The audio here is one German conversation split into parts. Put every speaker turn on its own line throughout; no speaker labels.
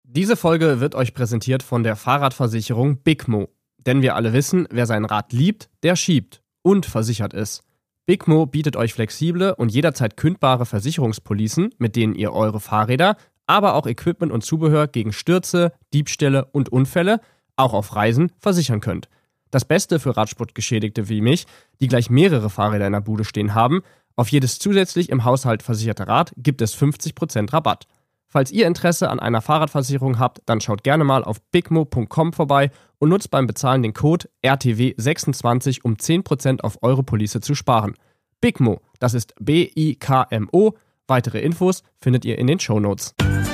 Diese Folge wird euch präsentiert von der Fahrradversicherung Bigmo. Denn wir alle wissen, wer sein Rad liebt, der schiebt und versichert ist. Bigmo bietet euch flexible und jederzeit kündbare Versicherungspolicen, mit denen ihr eure Fahrräder, aber auch Equipment und Zubehör gegen Stürze, Diebstähle und Unfälle, auch auf Reisen, versichern könnt. Das Beste für Radsportgeschädigte wie mich, die gleich mehrere Fahrräder in der Bude stehen haben: auf jedes zusätzlich im Haushalt versicherte Rad gibt es 50% Rabatt. Falls ihr Interesse an einer Fahrradversicherung habt, dann schaut gerne mal auf bigmo.com vorbei und nutzt beim Bezahlen den Code RTW26, um 10% auf eure Police zu sparen. Bigmo, das ist BIKMO. Weitere Infos findet ihr in den Shownotes.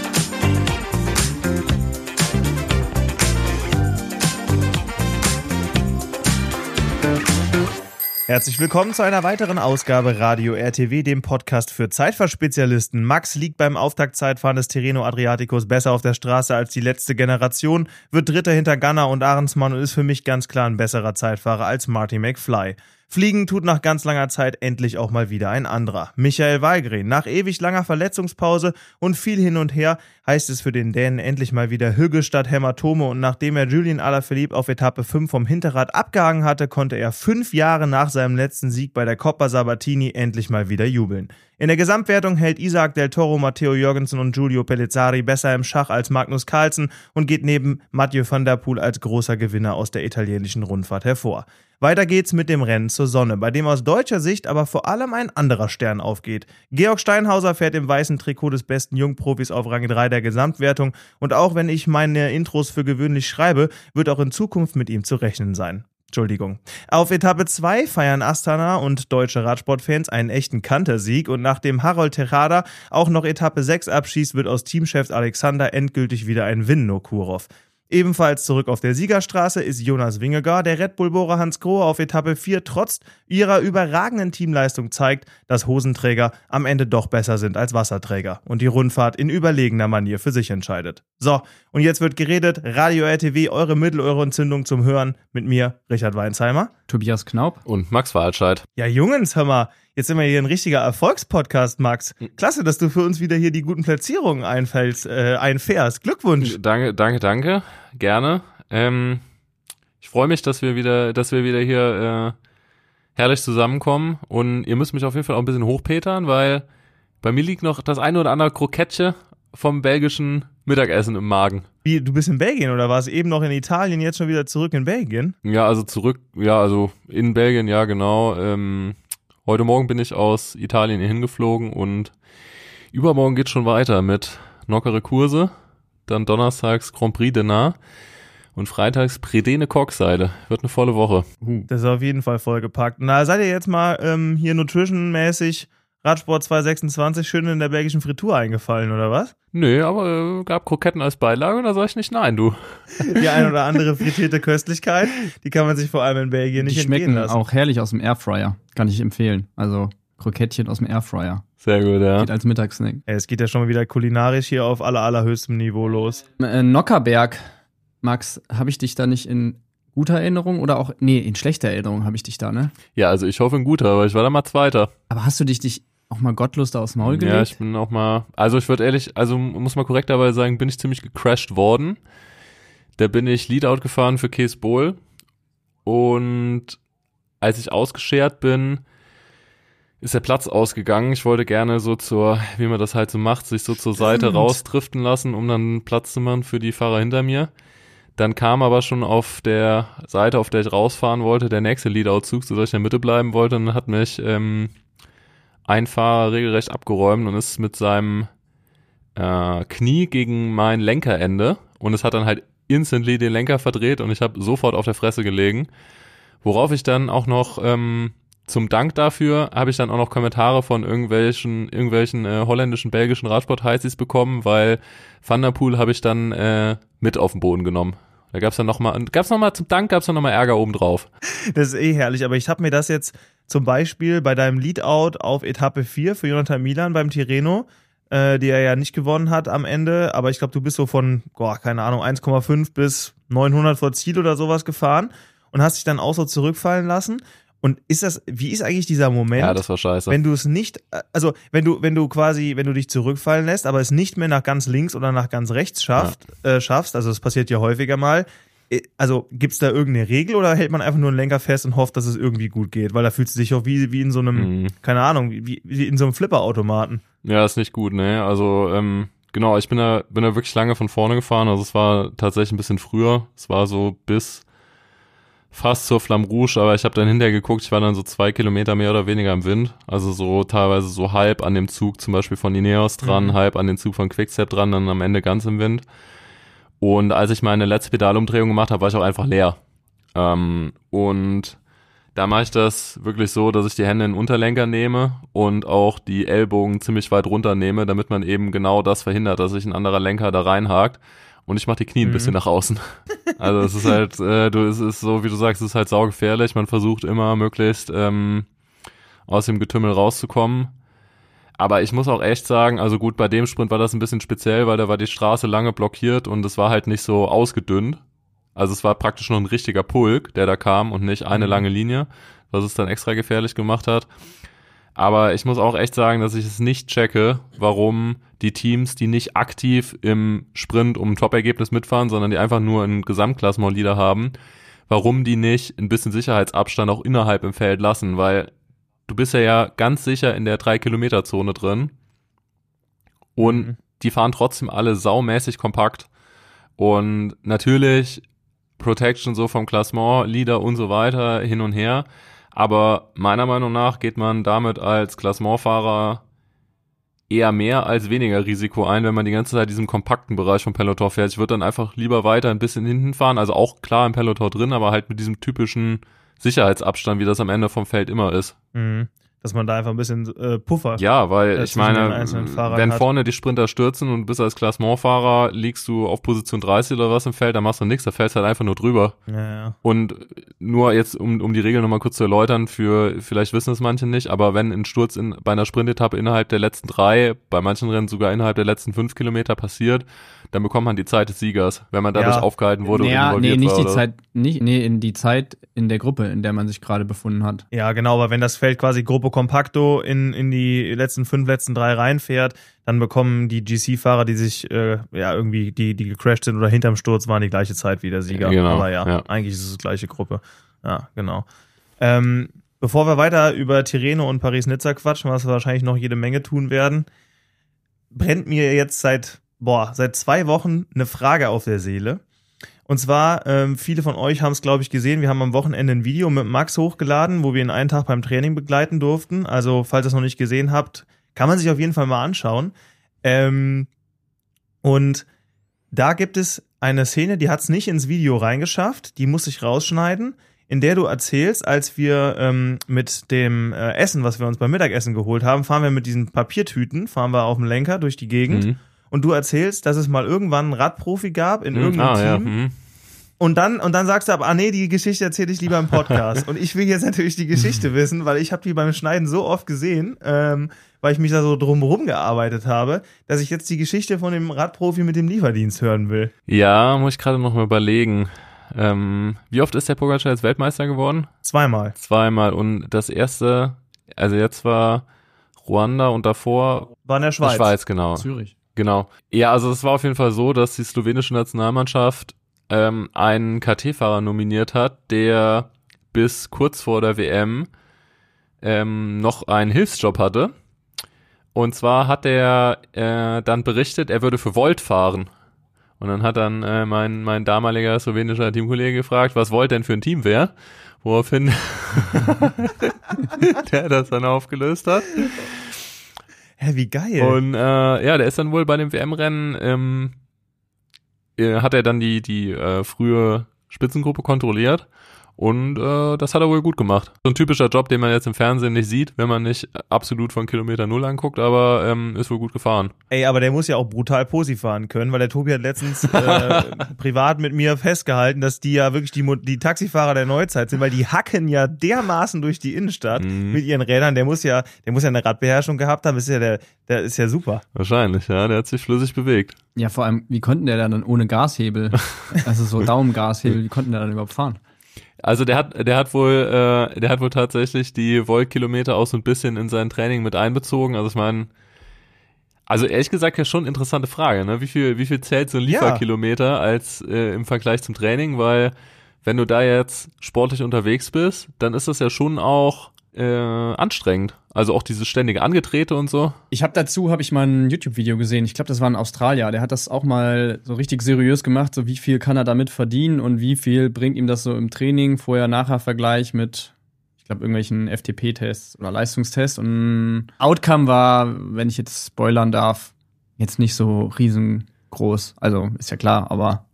Herzlich willkommen zu einer weiteren Ausgabe Radio RTW, dem Podcast für Zeitfahrspezialisten. Max liegt beim Auftaktzeitfahren des Tirreno Adriaticos besser auf der Straße als die letzte Generation, wird Dritter hinter Ganna und Arendsmann und ist für mich ganz klar ein besserer Zeitfahrer als Marty McFly. Fliegen tut nach ganz langer Zeit endlich auch mal wieder ein anderer. Michael Walgren. Nach ewig langer Verletzungspause und viel hin und her heißt es für den Dänen endlich mal wieder Hügge statt Hämatome, und nachdem er Julien Alaphilippe auf Etappe 5 vom Hinterrad abgehangen hatte, konnte er 5 Jahre nach seinem letzten Sieg bei der Coppa Sabatini endlich mal wieder jubeln. In der Gesamtwertung hält Isaac Del Toro, Matteo Jorgensen und Giulio Pellizzari besser im Schach als Magnus Carlsen und geht neben Mathieu van der Poel als großer Gewinner aus der italienischen Rundfahrt hervor. Weiter geht's mit dem Rennen zur Sonne, bei dem aus deutscher Sicht aber vor allem ein anderer Stern aufgeht. Georg Steinhauser fährt im weißen Trikot des besten Jungprofis auf Rang 3 der Gesamtwertung, und auch wenn ich meine Intros für gewöhnlich schreibe, wird auch in Zukunft mit ihm zu rechnen sein. Auf Etappe 2 feiern Astana und deutsche Radsportfans einen echten Kantersieg, und nachdem Harold Tejada auch noch Etappe 6 abschießt, wird aus Teamchef Alexander endgültig wieder ein Win-No-Kurov. Ebenfalls zurück auf der Siegerstraße ist Jonas Vingegaard. Der Red Bull-Bohrer Hans Grohe auf Etappe 4 trotz ihrer überragenden Teamleistung zeigt, dass Hosenträger am Ende doch besser sind als Wasserträger und die Rundfahrt in überlegener Manier für sich entscheidet. So, und jetzt wird geredet. Radio RTW, eure Mittelöhrentzündung zum Hören. Mit mir, Richard Weinsheimer,
Tobias Knaup
und Max Walscheid.
Ja, Jungs, hör mal. Jetzt sind wir hier ein richtiger Erfolgspodcast, Max. Klasse, dass du für uns wieder hier die guten Platzierungen einfährst. Glückwunsch.
Danke. Gerne. Ich freue mich, dass wir wieder hier herrlich zusammenkommen, und ihr müsst mich auf jeden Fall auch ein bisschen hochpetern, weil bei mir liegt noch das eine oder andere Krokettchen vom belgischen Mittagessen im Magen.
Wie, du bist in Belgien oder warst eben noch in Italien, jetzt schon wieder zurück in Belgien?
Ja, also in Belgien, ja genau. Heute Morgen bin ich aus Italien hier hingeflogen, und übermorgen geht's schon weiter mit Nockere Kurse, dann donnerstags Grand Prix de Nahe und freitags Predene Kochseide. Wird eine volle Woche.
Das ist auf jeden Fall vollgepackt. Na, seid ihr jetzt mal hier nutritionmäßig Radsport 226 schön in der belgischen Fritur eingefallen, oder was?
Nö, aber gab Kroketten als Beilage, und da sag ich nicht nein, du.
Die ein oder andere frittierte Köstlichkeit, die kann man sich vor allem in Belgien nicht entgehen lassen.
Die schmecken auch herrlich aus dem Airfryer, kann ich empfehlen. Also Krokettchen aus dem Airfryer.
Sehr gut, ja.
Geht als Mittagssnack.
Es geht ja schon mal wieder kulinarisch hier auf allerhöchstem Niveau los.
Nockerberg, Max, habe ich dich da nicht in guter Erinnerung oder auch, in schlechter Erinnerung habe ich dich da, ne?
Ja, also ich hoffe in guter, aber ich war da mal Zweiter.
Aber hast du dich auch mal gottlos da aufs Maul gelegt?
Ja, ich bin auch mal, also ich würde ehrlich, also muss mal korrekt dabei sagen, bin ich ziemlich gecrashed worden. Da bin ich Leadout gefahren für Kees Bol, und als ich ausgeschert bin, ist der Platz ausgegangen. Ich wollte gerne so wie man das halt so macht, sich so zur Seite rausdriften lassen, um dann Platz zu machen für die Fahrer hinter mir. Dann kam aber schon auf der Seite, auf der ich rausfahren wollte, der nächste Leadout-Zug, sodass ich in der Mitte bleiben wollte, und dann hat mich ein Fahrer regelrecht abgeräumt und ist mit seinem Knie gegen mein Lenkerende, und es hat dann halt instantly den Lenker verdreht, und ich habe sofort auf der Fresse gelegen, worauf ich dann auch noch zum Dank dafür habe ich dann auch noch Kommentare von irgendwelchen holländischen, belgischen Radsport-Heißis bekommen, weil Van der Poel habe ich dann mit auf den Boden genommen. Da gab's noch mal zum Dank gab's noch mal Ärger obendrauf.
Das ist herrlich, aber ich habe mir das jetzt zum Beispiel bei deinem Leadout auf Etappe 4 für Jonathan Milan beim Tirreno, die er ja nicht gewonnen hat am Ende, aber ich glaube, du bist so von, 1,5 bis 900 vor Ziel oder sowas gefahren und hast dich dann auch so zurückfallen lassen. Und wie ist eigentlich dieser Moment?
Ja, das war scheiße.
Wenn du es nicht, also wenn du dich zurückfallen lässt, aber es nicht mehr nach ganz links oder nach ganz rechts schaffst, also das passiert ja häufiger mal, also gibt's da irgendeine Regel oder hält man einfach nur einen Lenker fest und hofft, dass es irgendwie gut geht? Weil da fühlt es sich auch wie in so einem, keine Ahnung, wie in so einem Flipperautomaten.
Ja, ist nicht gut, ne? Also, genau, ich bin da wirklich lange von vorne gefahren, also es war tatsächlich ein bisschen früher, es war so bis fast zur Flamme Rouge, aber ich habe dann hinterher geguckt, ich war dann so 2 Kilometer mehr oder weniger im Wind, also so teilweise so halb an dem Zug zum Beispiel von Ineos dran, halb an den Zug von Quickstep dran, dann am Ende ganz im Wind. Und als ich meine letzte Pedalumdrehung gemacht habe, war ich auch einfach leer. Und da mache ich das wirklich so, dass ich die Hände in den Unterlenker nehme und auch die Ellbogen ziemlich weit runter nehme, damit man eben genau das verhindert, dass sich ein anderer Lenker da reinhakt. Und ich mache die Knie ein bisschen nach außen. Also es ist halt, es ist so, wie du sagst, es ist halt saugefährlich. Man versucht immer möglichst aus dem Getümmel rauszukommen. Aber ich muss auch echt sagen, also gut, bei dem Sprint war das ein bisschen speziell, weil da war die Straße lange blockiert und es war halt nicht so ausgedünnt. Also es war praktisch noch ein richtiger Pulk, der da kam und nicht eine lange Linie, was es dann extra gefährlich gemacht hat. Aber ich muss auch echt sagen, dass ich es nicht checke, warum die Teams, die nicht aktiv im Sprint um ein Top-Ergebnis mitfahren, sondern die einfach nur einen Gesamtklassement-Leader haben, warum die nicht ein bisschen Sicherheitsabstand auch innerhalb im Feld lassen, weil du bist ja ganz sicher in der 3-Kilometer-Zone drin und die fahren trotzdem alle saumäßig kompakt und natürlich Protection so vom Klassement, Leader und so weiter hin und her, aber meiner Meinung nach geht man damit als Klassementfahrer eher mehr als weniger Risiko ein, wenn man die ganze Zeit diesem kompakten Bereich vom Peloton fährt. Ich würde dann einfach lieber weiter ein bisschen hinten fahren, also auch klar im Peloton drin, aber halt mit diesem typischen Sicherheitsabstand, wie das am Ende vom Feld immer ist.
Dass man da einfach ein bisschen Puffer.
Ja, weil ich meine, wenn
hat.
vorne die Sprinter stürzen und du bist als Klassementfahrer, liegst du auf Position 30 oder was im Feld, dann machst du nichts, da fällst halt einfach nur drüber.
Ja.
Und nur jetzt, um die Regeln nochmal kurz zu erläutern, vielleicht wissen es manche nicht, aber wenn ein Sturz bei einer Sprintetappe innerhalb der letzten 3, bei manchen Rennen sogar innerhalb der letzten 5 Kilometer passiert, dann bekommt man die Zeit des Siegers, wenn man dadurch aufgehalten wurde und involviert
nicht
war.
Die Zeit, in die Zeit in der Gruppe, in der man sich gerade befunden hat.
Ja, genau, aber wenn das Feld quasi Gruppe Compacto in die letzten 3 reinfährt, dann bekommen die GC-Fahrer, die sich irgendwie, die gecrashed sind oder hinterm Sturz waren, die gleiche Zeit wie der Sieger.
Genau,
aber eigentlich ist es die gleiche Gruppe. Ja, genau. Bevor wir weiter über Tirreno und Paris-Nizza quatschen, was wir wahrscheinlich noch jede Menge tun werden, brennt mir jetzt seit 2 Wochen eine Frage auf der Seele. Und zwar, viele von euch haben es, glaube ich, gesehen, wir haben am Wochenende ein Video mit Max hochgeladen, wo wir ihn einen Tag beim Training begleiten durften. Also, falls ihr es noch nicht gesehen habt, kann man sich auf jeden Fall mal anschauen. Und da gibt es eine Szene, die hat es nicht ins Video reingeschafft, die muss ich rausschneiden, in der du erzählst, als wir mit dem Essen, was wir uns beim Mittagessen geholt haben, fahren wir mit diesen Papiertüten, fahren wir auf dem Lenker durch die Gegend. Und du erzählst, dass es mal irgendwann einen Radprofi gab in irgendeinem Team. Und dann sagst du aber, nee, die Geschichte erzähle ich lieber im Podcast. Und ich will jetzt natürlich die Geschichte wissen, weil ich habe die beim Schneiden so oft gesehen, weil ich mich da so drumherum gearbeitet habe, dass ich jetzt die Geschichte von dem Radprofi mit dem Lieferdienst hören will.
Ja, muss ich gerade noch mal überlegen. Wie oft ist der Pogačar jetzt Weltmeister geworden?
2-mal.
2-mal. Und das erste, also jetzt war Ruanda und davor
war in der Schweiz.
Schweiz, genau.
Zürich.
Genau. Ja, also es war auf jeden Fall so, dass die slowenische Nationalmannschaft einen KT-Fahrer nominiert hat, der bis kurz vor der WM noch einen Hilfsjob hatte. Und zwar hat er dann berichtet, er würde für Volt fahren. Und dann hat dann mein damaliger slowenischer Teamkollege gefragt, was Volt denn für ein Team wäre, woraufhin der das dann aufgelöst hat.
Hä, wie geil.
Und der ist dann wohl bei dem WM-Rennen, hat er dann die frühe Spitzengruppe kontrolliert und das hat er wohl gut gemacht. So ein typischer Job, den man jetzt im Fernsehen nicht sieht, wenn man nicht absolut von Kilometer 0 anguckt, aber ist wohl gut gefahren.
Ey, aber der muss ja auch brutal Posi fahren können, weil der Tobi hat letztens privat mit mir festgehalten, dass die ja wirklich die Taxifahrer der Neuzeit sind, weil die hacken ja dermaßen durch die Innenstadt mit ihren Rädern. Der muss ja eine Radbeherrschung gehabt haben, der ist ja super.
Wahrscheinlich, ja, der hat sich flüssig bewegt.
Ja, vor allem, wie konnten der dann ohne Gashebel, also so Daumengashebel, wie konnten der dann überhaupt fahren?
Also der hat wohl tatsächlich die Volt-Kilometer auch so ein bisschen in sein Training mit einbezogen. Also ich meine, also ehrlich gesagt ja schon interessante Frage, ne? Wie viel zählt so ein Lieferkilometer als im Vergleich zum Training? Weil wenn du da jetzt sportlich unterwegs bist, dann ist das ja schon auch anstrengend. Also auch dieses ständige Angetrete und so.
Habe ich mal ein YouTube-Video gesehen. Ich glaube, das war ein Australier. Der hat das auch mal so richtig seriös gemacht. So wie viel kann er damit verdienen und wie viel bringt ihm das so im Training, Vorher-Nachher-Vergleich mit, ich glaube, irgendwelchen FTP-Tests oder Leistungstests. Und Outcome war, wenn ich jetzt spoilern darf, jetzt nicht so riesengroß. Also ist ja klar, aber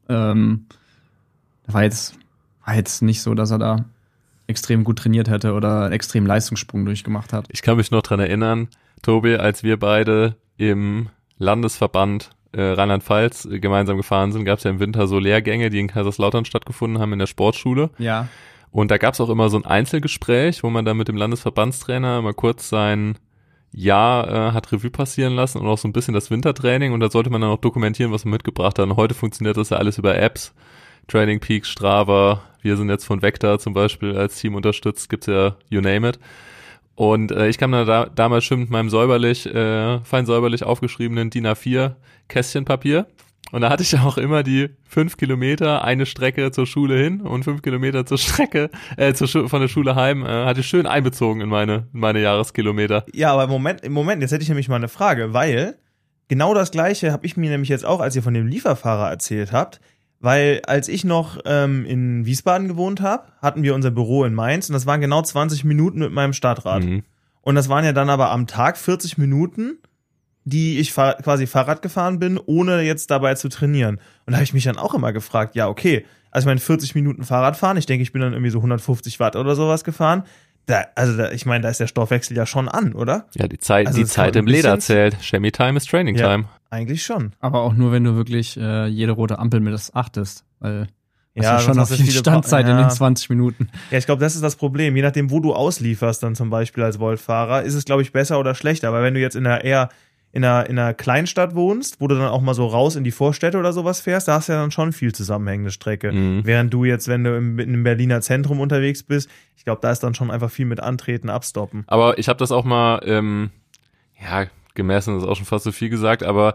war jetzt nicht so, dass er da extrem gut trainiert hätte oder einen extremen Leistungssprung durchgemacht hat.
Ich kann mich noch dran erinnern, Tobi, als wir beide im Landesverband Rheinland-Pfalz gemeinsam gefahren sind, gab es ja im Winter so Lehrgänge, die in Kaiserslautern stattgefunden haben in der Sportschule.
Ja.
Und da gab es auch immer so ein Einzelgespräch, wo man dann mit dem Landesverbandstrainer mal kurz sein Jahr hat Revue passieren lassen und auch so ein bisschen das Wintertraining. Und da sollte man dann auch dokumentieren, was man mitgebracht hat. Und heute funktioniert das ja alles über Apps. Training Peaks, Strava, wir sind jetzt von Vector zum Beispiel als Team unterstützt, gibt's ja you name it. Und ich kam dann damals schön mit meinem fein säuberlich aufgeschriebenen DIN A4 Kästchen Papier. Und da hatte ich auch immer die 5 Kilometer, eine Strecke zur Schule hin und 5 Kilometer zur Strecke, von der Schule heim, hatte ich schön einbezogen in meine Jahreskilometer.
Ja, aber im Moment, jetzt hätte ich nämlich mal eine Frage, weil genau das Gleiche habe ich mir nämlich jetzt auch, als ihr von dem Lieferfahrer erzählt habt, weil als ich noch in Wiesbaden gewohnt habe, hatten wir unser Büro in Mainz und das waren genau 20 Minuten mit meinem Stadtrad. Mhm. Und das waren ja dann aber am Tag 40 Minuten, die ich quasi Fahrrad gefahren bin, ohne jetzt dabei zu trainieren. Und da habe ich mich dann auch immer gefragt, ja okay, also ich meine 40 Minuten Fahrrad fahren, ich denke, ich bin dann irgendwie so 150 Watt oder sowas gefahren. Ich meine, da ist der Stoffwechsel ja schon an, oder?
Ja, die Zeit im Leder zählt. Shammy Time ist Training Time.
Eigentlich schon.
Aber auch nur, wenn du wirklich jede rote Ampel mit das achtest. Weil das
ja
ist schon auf die Standzeit in den 20 Minuten.
Ja, ich glaube, das ist das Problem. Je nachdem, wo du auslieferst dann zum Beispiel als Voltfahrer, ist es, glaube ich, besser oder schlechter. Aber wenn du jetzt in einer Kleinstadt wohnst, wo du dann auch mal so raus in die Vorstädte oder sowas fährst, da hast du ja dann schon viel zusammenhängende Strecke. Mhm. Während du jetzt, wenn du im Berliner Zentrum unterwegs bist, ich glaube, da ist dann schon einfach viel mit Antreten, Abstoppen.
Aber ich habe das auch mal, gemessen, das ist auch schon fast so viel gesagt, aber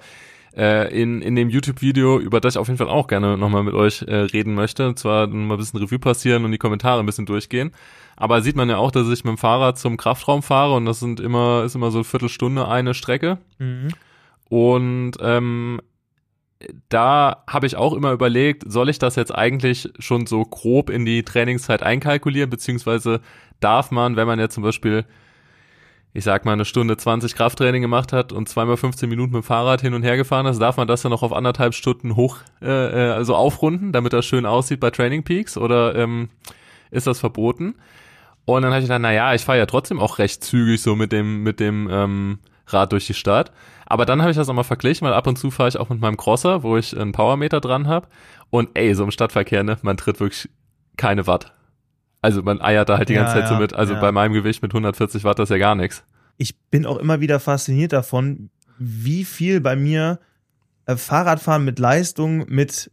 in dem YouTube-Video, über das ich auf jeden Fall auch gerne nochmal mit euch reden möchte, und zwar mal ein bisschen Revue passieren und die Kommentare ein bisschen durchgehen. Aber sieht man ja auch, dass ich mit dem Fahrrad zum Kraftraum fahre und das ist immer so eine Viertelstunde eine Strecke. Mhm. Und da habe ich auch immer überlegt, soll ich das jetzt eigentlich schon so grob in die Trainingszeit einkalkulieren, beziehungsweise darf man, wenn man jetzt zum Beispiel, ich sag mal, 1:20 Krafttraining gemacht hat und 2x15 Minuten mit dem Fahrrad hin und her gefahren ist, darf man das dann noch auf 1,5 Stunden also aufrunden, damit das schön aussieht bei Training Peaks, oder ist das verboten? Und dann habe ich gedacht, naja, ich fahre ja trotzdem auch recht zügig so mit dem Rad durch die Stadt. Aber dann habe ich das auch mal verglichen, weil ab und zu fahre ich auch mit meinem Crosser, wo ich einen Powermeter dran habe. Und so im Stadtverkehr, ne, man tritt wirklich keine Watt. Also man eiert da halt die ganze Zeit so mit, bei meinem Gewicht mit 140 Watt, das ist ja gar nichts.
Ich bin auch immer wieder fasziniert davon, wie viel bei mir Fahrradfahren mit Leistung, mit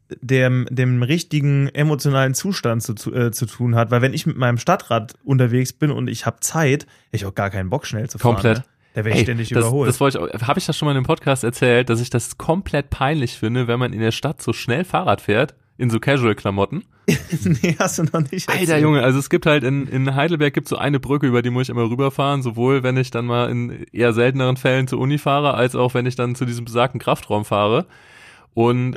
dem richtigen emotionalen Zustand zu tun hat. Weil wenn ich mit meinem Stadtrad unterwegs bin und ich habe Zeit, hätte ich auch gar keinen Bock, schnell zu fahren.
Komplett.
Ne? Da werde ich ständig überholt.
Habe ich das schon mal im Podcast erzählt, dass ich das komplett peinlich finde, wenn man in der Stadt so schnell Fahrrad fährt, in so Casual-Klamotten.
Nee, hast du noch nicht erzählt.
Alter Junge, also es gibt halt in Heidelberg gibt's so eine Brücke, über die muss ich immer rüberfahren, sowohl wenn ich dann mal in eher selteneren Fällen zur Uni fahre, als auch wenn ich dann zu diesem besagten Kraftraum fahre. Und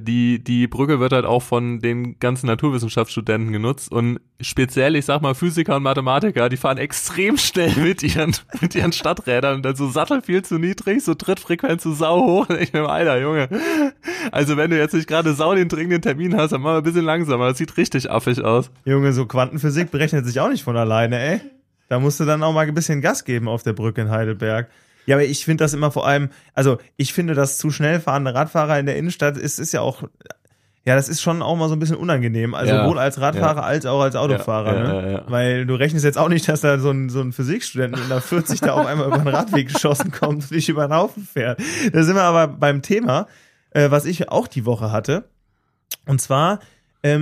die Brücke wird halt auch von den ganzen Naturwissenschaftsstudenten genutzt und speziell, ich sag mal, Physiker und Mathematiker, die fahren extrem schnell mit ihren Stadträdern und dann so Sattel viel zu niedrig, so Trittfrequenz so sau hoch. Und ich bin Alter, Junge. Also wenn du jetzt nicht gerade den dringenden Termin hast, dann mach mal ein bisschen langsamer. Das sieht richtig affig aus.
Junge, so Quantenphysik berechnet sich auch nicht von alleine, ey. Da musst du dann auch mal ein bisschen Gas geben auf der Brücke in Heidelberg. Ja, aber ich finde das immer vor allem, also ich finde, dass zu schnell fahrende Radfahrer in der Innenstadt ist ja auch, ja, das ist schon auch mal so ein bisschen unangenehm. Also sowohl als Radfahrer als auch als Autofahrer, ne? Ja. Weil du rechnest jetzt auch nicht, dass da so ein Physikstudent mit einer 40 da auf einmal über den Radweg geschossen kommt und dich über den Haufen fährt. Da sind wir aber beim Thema, was ich auch die Woche hatte. Und zwar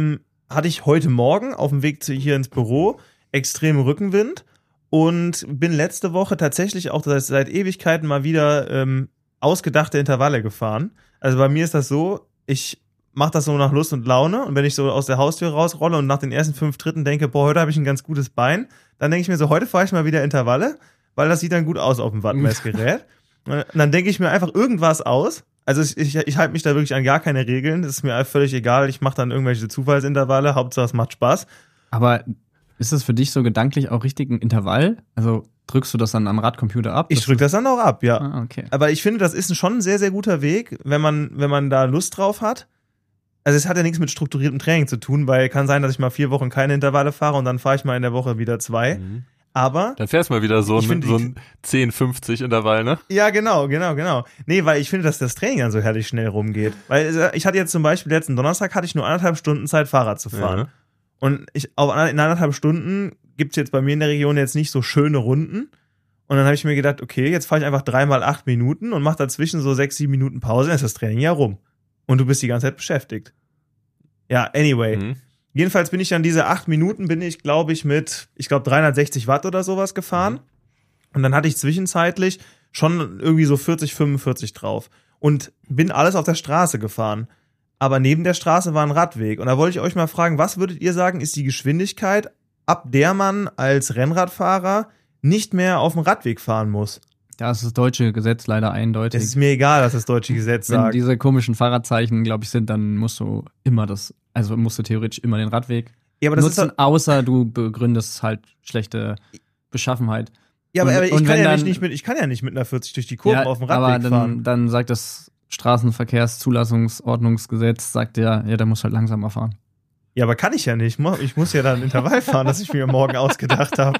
hatte ich heute Morgen auf dem Weg hier ins Büro extremen Rückenwind und bin letzte Woche tatsächlich auch seit Ewigkeiten mal wieder ausgedachte Intervalle gefahren. Also bei mir ist das so, ich mache das so nach Lust und Laune und wenn ich so aus der Haustür rausrolle und nach den ersten 5 Tritten denke, boah, heute habe ich ein ganz gutes Bein, dann denke ich mir so, heute fahre ich mal wieder Intervalle, weil das sieht dann gut aus auf dem Wattmessgerät. Und dann denke ich mir einfach irgendwas aus. Also ich halte mich da wirklich an gar keine Regeln, das ist mir völlig egal, ich mache dann irgendwelche Zufallsintervalle, Hauptsache es macht Spaß.
Aber ist das für dich so gedanklich auch richtig ein Intervall? Also drückst du das dann am Radcomputer ab?
Ich drücke das dann auch ab, ja.
Ah, okay.
Aber ich finde, das ist schon ein sehr, sehr guter Weg, wenn man da Lust drauf hat. Also es hat ja nichts mit strukturiertem Training zu tun, weil kann sein, dass ich mal 4 Wochen keine Intervalle fahre und dann fahre ich mal in der Woche wieder 2. Aber
Dann fährst du mal wieder so ein 10-50 Intervall, ne?
ja, genau. Nee, weil ich finde, dass das Training dann so herrlich schnell rumgeht. Weil ich hatte jetzt zum Beispiel letzten Donnerstag hatte ich nur 1,5 Stunden Zeit, Fahrrad zu fahren.
Ja.
Und in 1,5 Stunden gibt's jetzt bei mir in der Region jetzt nicht so schöne Runden. Und dann habe ich mir gedacht, okay, jetzt fahre ich einfach 3 mal 8 Minuten und mache dazwischen so 6-7 Minuten Pause, dann ist das Training ja rum. Und du bist die ganze Zeit beschäftigt. Ja, anyway. Jedenfalls bin ich dann diese 8 Minuten, glaube ich, mit 360 Watt oder sowas gefahren. Und dann hatte ich zwischenzeitlich schon irgendwie so 40, 45 drauf. Und bin alles auf der Straße gefahren. Aber neben der Straße war ein Radweg. Und da wollte ich euch mal fragen, was würdet ihr sagen, ist die Geschwindigkeit, ab der man als Rennradfahrer nicht mehr auf dem Radweg fahren muss?
Da ist das deutsche Gesetz leider eindeutig.
Es ist mir egal, was das deutsche Gesetz
Wenn
sagt.
diese komischen Fahrradzeichen, glaube ich, sind, dann musst du theoretisch immer den Radweg
Ja, aber das
nutzen,
ist
außer du begründest halt schlechte Beschaffenheit.
ja, aber ich
und
kann
wenn
ja
dann-
nicht mit einer 40 durch die Kurven auf dem Radweg
aber
fahren.
dann sagt das Straßenverkehrszulassungsordnungsgesetz, sagt ja, da musst halt langsamer fahren.
Ja, aber kann ich ja nicht. Ich muss ja dann Intervall fahren, das ich mir morgen ausgedacht habe.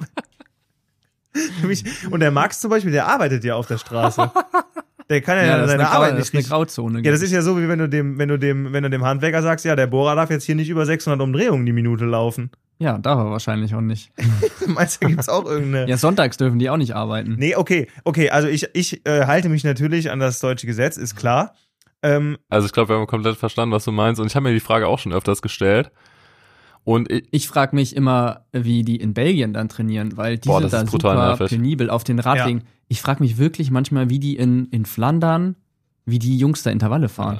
Und der Max zum Beispiel, der arbeitet ja auf der Straße. Der kann ja,
das ist
seine
eine
Arbeit
das
nicht
ist eine
richtig.
Grauzone.
Ja, das ist ja so, wie wenn du dem Handwerker sagst, ja, der Bohrer darf jetzt hier nicht über 600 Umdrehungen die Minute laufen.
Ja, darf er wahrscheinlich auch nicht.
Meinst du, da gibt's auch irgendeine...
Ja, sonntags dürfen die auch nicht arbeiten.
Nee, okay, also ich halte mich natürlich an das deutsche Gesetz, ist klar.
Also ich glaube, wir haben komplett verstanden, was du meinst. Und ich habe mir die Frage auch schon öfters gestellt. Und
Ich frage mich immer, wie die in Belgien dann trainieren, weil die
Boah,
sind
das
da
ist brutal
super
nervig.
penibel auf den Radwegen. Ich frage mich wirklich manchmal, wie die in Flandern, wie die Jungs da Intervalle fahren.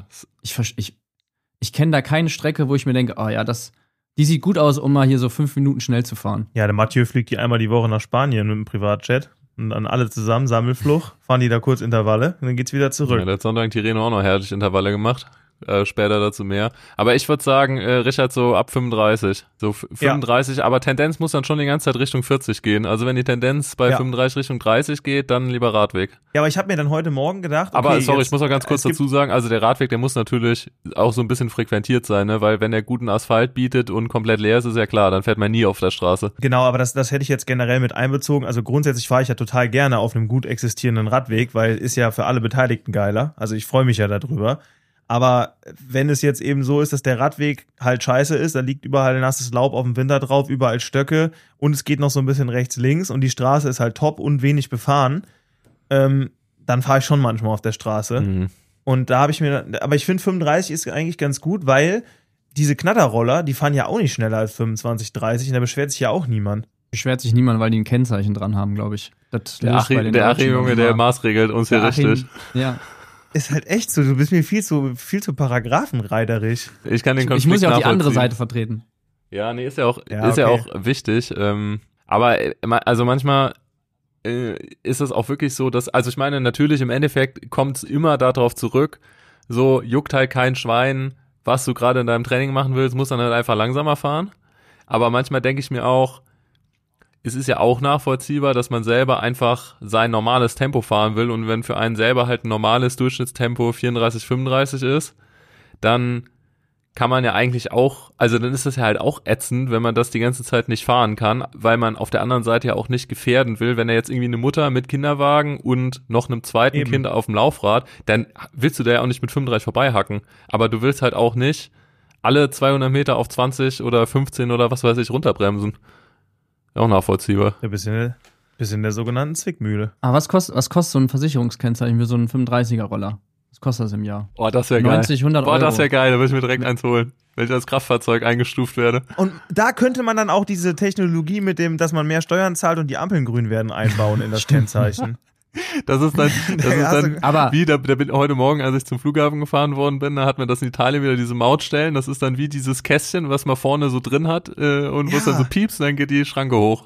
Ich kenne da keine Strecke, wo ich mir denke, oh ja, die sieht gut aus, um mal hier so 5 Minuten schnell zu fahren.
Ja, der Mathieu fliegt die einmal die Woche nach Spanien mit dem Privatjet. Und dann alle zusammen, Sammelflug, fahren die da kurz Intervalle und dann geht's wieder zurück.
Ja, der hat Sonntag Tirreno auch noch herrlich Intervalle gemacht. Später dazu mehr. Aber ich würde sagen, Richard, so ab 35. So 35, aber Tendenz muss dann schon die ganze Zeit Richtung 40 gehen. Also wenn die Tendenz bei 35 Richtung 30 geht, dann lieber Radweg.
Ja, aber ich habe mir dann heute Morgen gedacht, okay,
Aber sorry,
jetzt,
ich muss noch ganz kurz dazu sagen, also der Radweg, der muss natürlich auch so ein bisschen frequentiert sein, ne? Weil wenn er guten Asphalt bietet und komplett leer ist, ist ja klar, dann fährt man nie auf der Straße.
Genau, aber das hätte ich jetzt generell mit einbezogen. Also grundsätzlich fahre ich ja total gerne auf einem gut existierenden Radweg, weil ist ja für alle Beteiligten geiler. Also ich freue mich ja darüber. Aber wenn es jetzt eben so ist, dass der Radweg halt scheiße ist, da liegt überall nasses Laub auf dem Winter drauf, überall Stöcke und es geht noch so ein bisschen rechts-links und die Straße ist halt top und wenig befahren, dann fahre ich schon manchmal auf der Straße.
Mhm.
Und da habe ich aber ich finde 35 ist eigentlich ganz gut, weil diese Knatterroller, die fahren ja auch nicht schneller als 25, 30 und da beschwert sich ja auch niemand.
Beschwert sich niemand, weil die ein Kennzeichen dran haben, glaube ich. Das
Der
löst bei den
Achim,
Deutschen
Junge,
immer.
der maßregelt uns hier
Der Achim,
richtig.
Ja.
Ist halt echt so, du bist mir viel zu paragraphenreiterig.
Ich kann den Konflikt
Ich muss ja auch die andere
nachvollziehen.
Seite vertreten.
Ja, nee, ist ja auch
okay.
auch wichtig. Aber also manchmal ist es auch wirklich so, dass, also ich meine, natürlich im Endeffekt kommt es immer darauf zurück, so juckt halt kein Schwein, was du gerade in deinem Training machen willst, musst dann halt einfach langsamer fahren. Aber manchmal denke ich mir auch, es ist ja auch nachvollziehbar, dass man selber einfach sein normales Tempo fahren will und wenn für einen selber halt ein normales Durchschnittstempo 34, 35 ist, dann kann man ja eigentlich auch, also dann ist das ja halt auch ätzend, wenn man das die ganze Zeit nicht fahren kann, weil man auf der anderen Seite ja auch nicht gefährden will, wenn er jetzt irgendwie eine Mutter mit Kinderwagen und noch einem zweiten
Eben.
Kind auf dem Laufrad, dann willst du da ja auch nicht mit 35 vorbeihacken, aber du willst halt auch nicht alle 200 Meter auf 20 oder 15 oder was weiß ich runterbremsen. Auch nachvollziehbar.
Ja, bisschen in der sogenannten Zwickmühle.
Aber was kostet so ein Versicherungskennzeichen für so einen 35er-Roller? Was kostet das im Jahr?
Oh, das wäre geil.
90, 100
Boah,
Euro.
das wäre geil, da würde ich mir direkt eins holen. wenn ich als Kraftfahrzeug eingestuft werde.
Und da könnte man dann auch diese Technologie mit dem, dass man mehr Steuern zahlt und die Ampeln grün werden, einbauen in das Kennzeichen.
Das ist dann
aber
wie, da bin heute Morgen, als ich zum Flughafen gefahren worden bin, da hat man das in Italien wieder diese Mautstellen, das ist dann wie dieses Kästchen, was man vorne so drin hat und wo es dann so piepst, dann geht die Schranke hoch.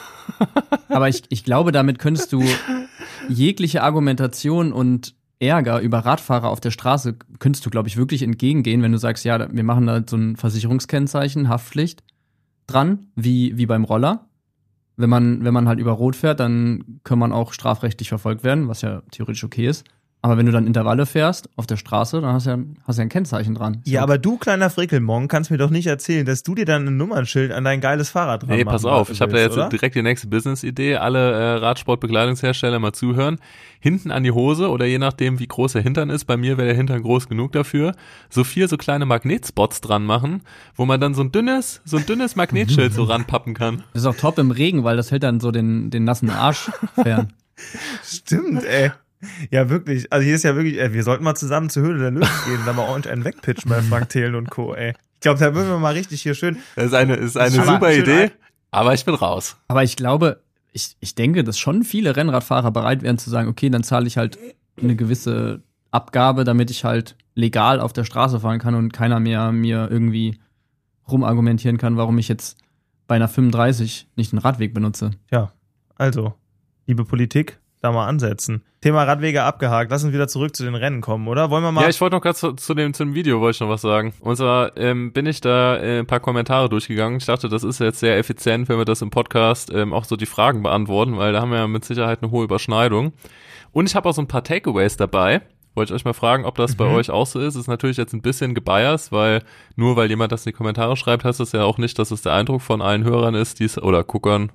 Aber ich glaube, damit könntest du jegliche Argumentation und Ärger über Radfahrer auf der Straße, könntest du, glaube ich, wirklich entgegengehen, wenn du sagst, ja, wir machen da so ein Versicherungskennzeichen, Haftpflicht dran, wie beim Roller. Wenn man halt über Rot fährt, dann kann man auch strafrechtlich verfolgt werden, was ja theoretisch okay ist. Aber wenn du dann Intervalle fährst auf der Straße, dann hast du ja ein Kennzeichen dran.
Ja, aber du, kleiner Frickelmong, kannst mir doch nicht erzählen, dass du dir dann ein Nummernschild an dein geiles Fahrrad dran
Nee,
machen
pass auf, ich habe da jetzt
oder?
direkt die nächste Business-Idee. Alle Radsportbekleidungshersteller mal zuhören. Hinten an die Hose oder je nachdem, wie groß der Hintern ist, bei mir wäre der Hintern groß genug dafür, so 4 so kleine Magnetspots dran machen, wo man dann so ein dünnes Magnetschild so ranpappen kann.
Das ist auch top im Regen, weil das hält dann so den nassen Arsch fern.
Stimmt, ey. Ja, wirklich. Also hier ist ja wirklich, wir sollten mal zusammen zur Höhle der Löwen gehen und da mal ordentlich einen wegpitchen bei Frank Thelen und Co., ey. Ich glaube, da würden wir mal richtig hier schön.
Das ist eine
Schön
super
schön
Idee, aber ich bin raus.
Aber ich glaube, ich denke, dass schon viele Rennradfahrer bereit wären zu sagen, okay, dann zahle ich halt eine gewisse Abgabe, damit ich halt legal auf der Straße fahren kann und keiner mehr mir irgendwie rumargumentieren kann, warum ich jetzt bei einer 35 nicht einen Radweg benutze.
Ja, also, liebe Politik, da mal ansetzen. Thema Radwege abgehakt. Lass uns wieder zurück zu den Rennen kommen, oder? Wollen wir mal...
Ja, ich wollte noch gerade zu dem Video wollte ich noch was sagen. Und zwar bin ich da ein paar Kommentare durchgegangen. Ich dachte, das ist jetzt sehr effizient, wenn wir das im Podcast auch so die Fragen beantworten, weil da haben wir ja mit Sicherheit eine hohe Überschneidung. Und ich habe auch so ein paar Takeaways dabei. Wollte ich euch mal fragen, ob das bei euch auch so ist. Ist natürlich jetzt ein bisschen gebiased, weil nur weil jemand das in die Kommentare schreibt, heißt das ja auch nicht, dass es der Eindruck von allen Hörern ist, oder Guckern,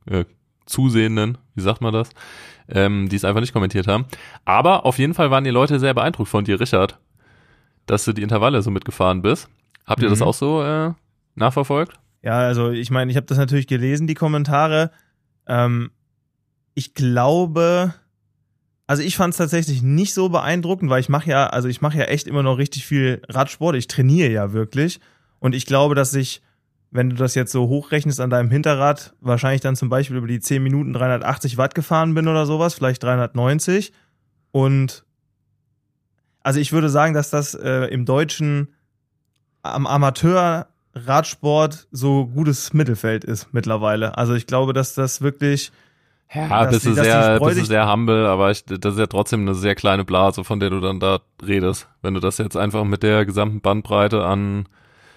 Zusehenden, wie sagt man das, die es einfach nicht kommentiert haben. Aber auf jeden Fall waren die Leute sehr beeindruckt von dir, Richard, dass du die Intervalle so mitgefahren bist. Habt ihr das auch so nachverfolgt?
Ja, also ich meine, ich habe das natürlich gelesen, die Kommentare. Ich glaube, also ich fand es tatsächlich nicht so beeindruckend, weil ich mache ja echt immer noch richtig viel Radsport. Ich trainiere ja wirklich. Und ich glaube, dass ich, wenn du das jetzt so hochrechnest an deinem Hinterrad, wahrscheinlich dann zum Beispiel über die 10 Minuten 380 Watt gefahren bin oder sowas, vielleicht 390. Und also ich würde sagen, dass das im deutschen am Amateur-Radsport so gutes Mittelfeld ist mittlerweile. Also ich glaube, dass das wirklich...
Ja, bist du sehr humble, aber das ist ja trotzdem eine sehr kleine Blase, von der du dann da redest. Wenn du das jetzt einfach mit der gesamten Bandbreite an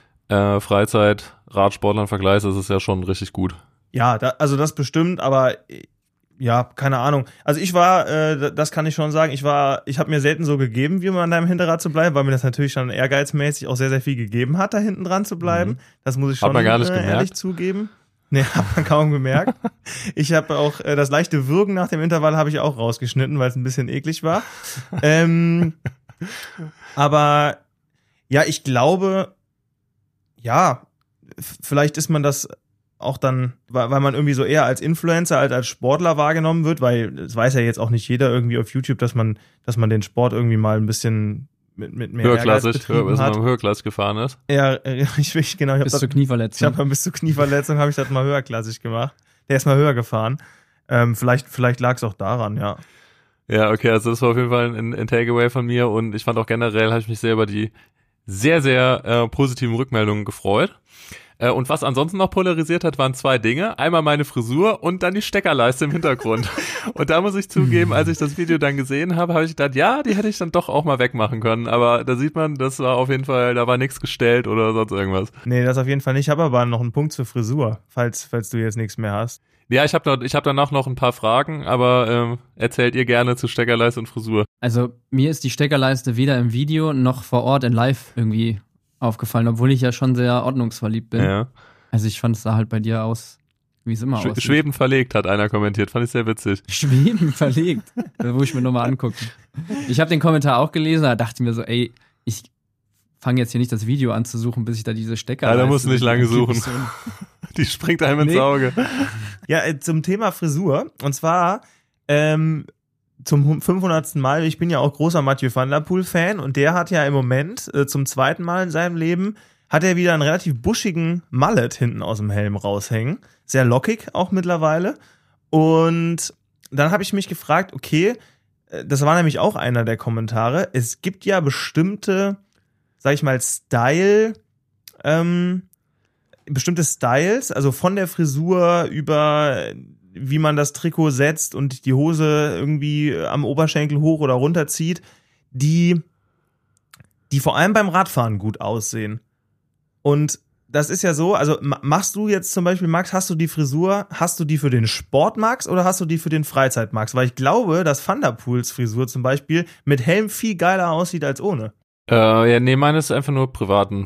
Freizeit-Radsportlern vergleichst, ist es ja schon richtig gut.
Ja, also das bestimmt, aber ja, keine Ahnung. Also ich war, das kann ich schon sagen, ich habe mir selten so gegeben, wie man an deinem Hinterrad zu bleiben, weil mir das natürlich schon ehrgeizmäßig auch sehr, sehr viel gegeben hat, da hinten dran zu bleiben. Das muss ich schon ehrlich zugeben. Nee, hat man kaum gemerkt. Ich habe auch das leichte Würgen nach dem Intervall habe ich auch rausgeschnitten, weil es ein bisschen eklig war. Aber ja, ich glaube, ja, vielleicht ist man das auch dann, weil man irgendwie so eher als Influencer als Sportler wahrgenommen wird, weil es weiß ja jetzt auch nicht jeder irgendwie auf YouTube, dass man den Sport irgendwie mal ein bisschen mit mehr
höherklassig gefahren ist.
Ja, genau.
Bis zur Knieverletzung.
Bis zur Knieverletzung habe ich das mal höherklassig gemacht. Der ist mal höher gefahren. Vielleicht lag es auch daran, ja.
Ja, okay, also das war auf jeden Fall ein Takeaway von mir und ich fand auch generell, habe ich mich sehr über die sehr, sehr positiven Rückmeldungen gefreut. Und was ansonsten noch polarisiert hat, waren 2 Dinge. Einmal meine Frisur und dann die Steckerleiste im Hintergrund. Und da muss ich zugeben, als ich das Video dann gesehen habe, habe ich gedacht, ja, die hätte ich dann doch auch mal wegmachen können. Aber da sieht man, das war auf jeden Fall, da war nichts gestellt oder sonst irgendwas.
Nee, das auf jeden Fall nicht. Ich habe aber noch einen Punkt zur Frisur, falls du jetzt nichts mehr hast.
Ja, ich hab danach noch ein paar Fragen, aber erzählt ihr gerne zu Steckerleiste und Frisur.
Also mir ist die Steckerleiste weder im Video noch vor Ort in Live irgendwie aufgefallen, obwohl ich ja schon sehr ordnungsverliebt bin.
Ja.
Also ich fand es da halt bei dir aus, wie es immer aussieht.
Schweben verlegt, hat einer kommentiert. Fand ich sehr witzig.
Schweben verlegt? Das muss ich mir nochmal angucken. Ich habe den Kommentar auch gelesen, da dachte ich mir so, ey, ich fange jetzt hier nicht das Video an zu suchen, bis ich da diese Steckerleiste...
Ja, da musst du nicht lange suchen. Die springt einem ins Auge.
Ja, zum Thema Frisur. Und zwar zum 500. Mal. Ich bin ja auch großer Mathieu van der Poel-Fan und der hat ja im Moment zum 2. Mal in seinem Leben hat er wieder einen relativ buschigen Mallet hinten aus dem Helm raushängen. Sehr lockig auch mittlerweile. Und dann habe ich mich gefragt, okay, das war nämlich auch einer der Kommentare, es gibt ja bestimmte, sag ich mal, bestimmte Styles, also von der Frisur über wie man das Trikot setzt und die Hose irgendwie am Oberschenkel hoch oder runter zieht, die vor allem beim Radfahren gut aussehen. Und das ist ja so, also machst du jetzt zum Beispiel, Max, hast du die für den Sport, Max, oder hast du die für den Freizeit, Max? Weil ich glaube, dass Van der Poels Frisur zum Beispiel mit Helm viel geiler aussieht als ohne.
Meine ist einfach nur privater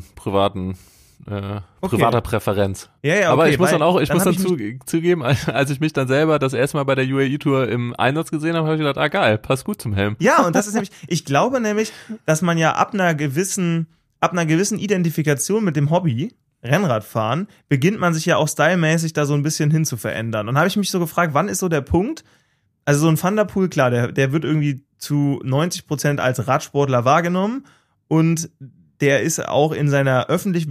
Präferenz.
Ja, okay,
aber ich muss zugeben, als ich mich dann selber das erste Mal bei der UAE Tour im Einsatz gesehen habe ich gedacht, geil, passt gut zum Helm.
Ja, und das ist nämlich, ich glaube nämlich, dass man ja ab einer gewissen Identifikation mit dem Hobby, Rennradfahren, beginnt man sich ja auch stylmäßig da so ein bisschen hin zu verändern. Und habe ich mich so gefragt, wann ist so der Punkt? Also so ein Van der Poel, klar, der wird irgendwie zu 90% als Radsportler wahrgenommen und der ist auch in seiner öffentlich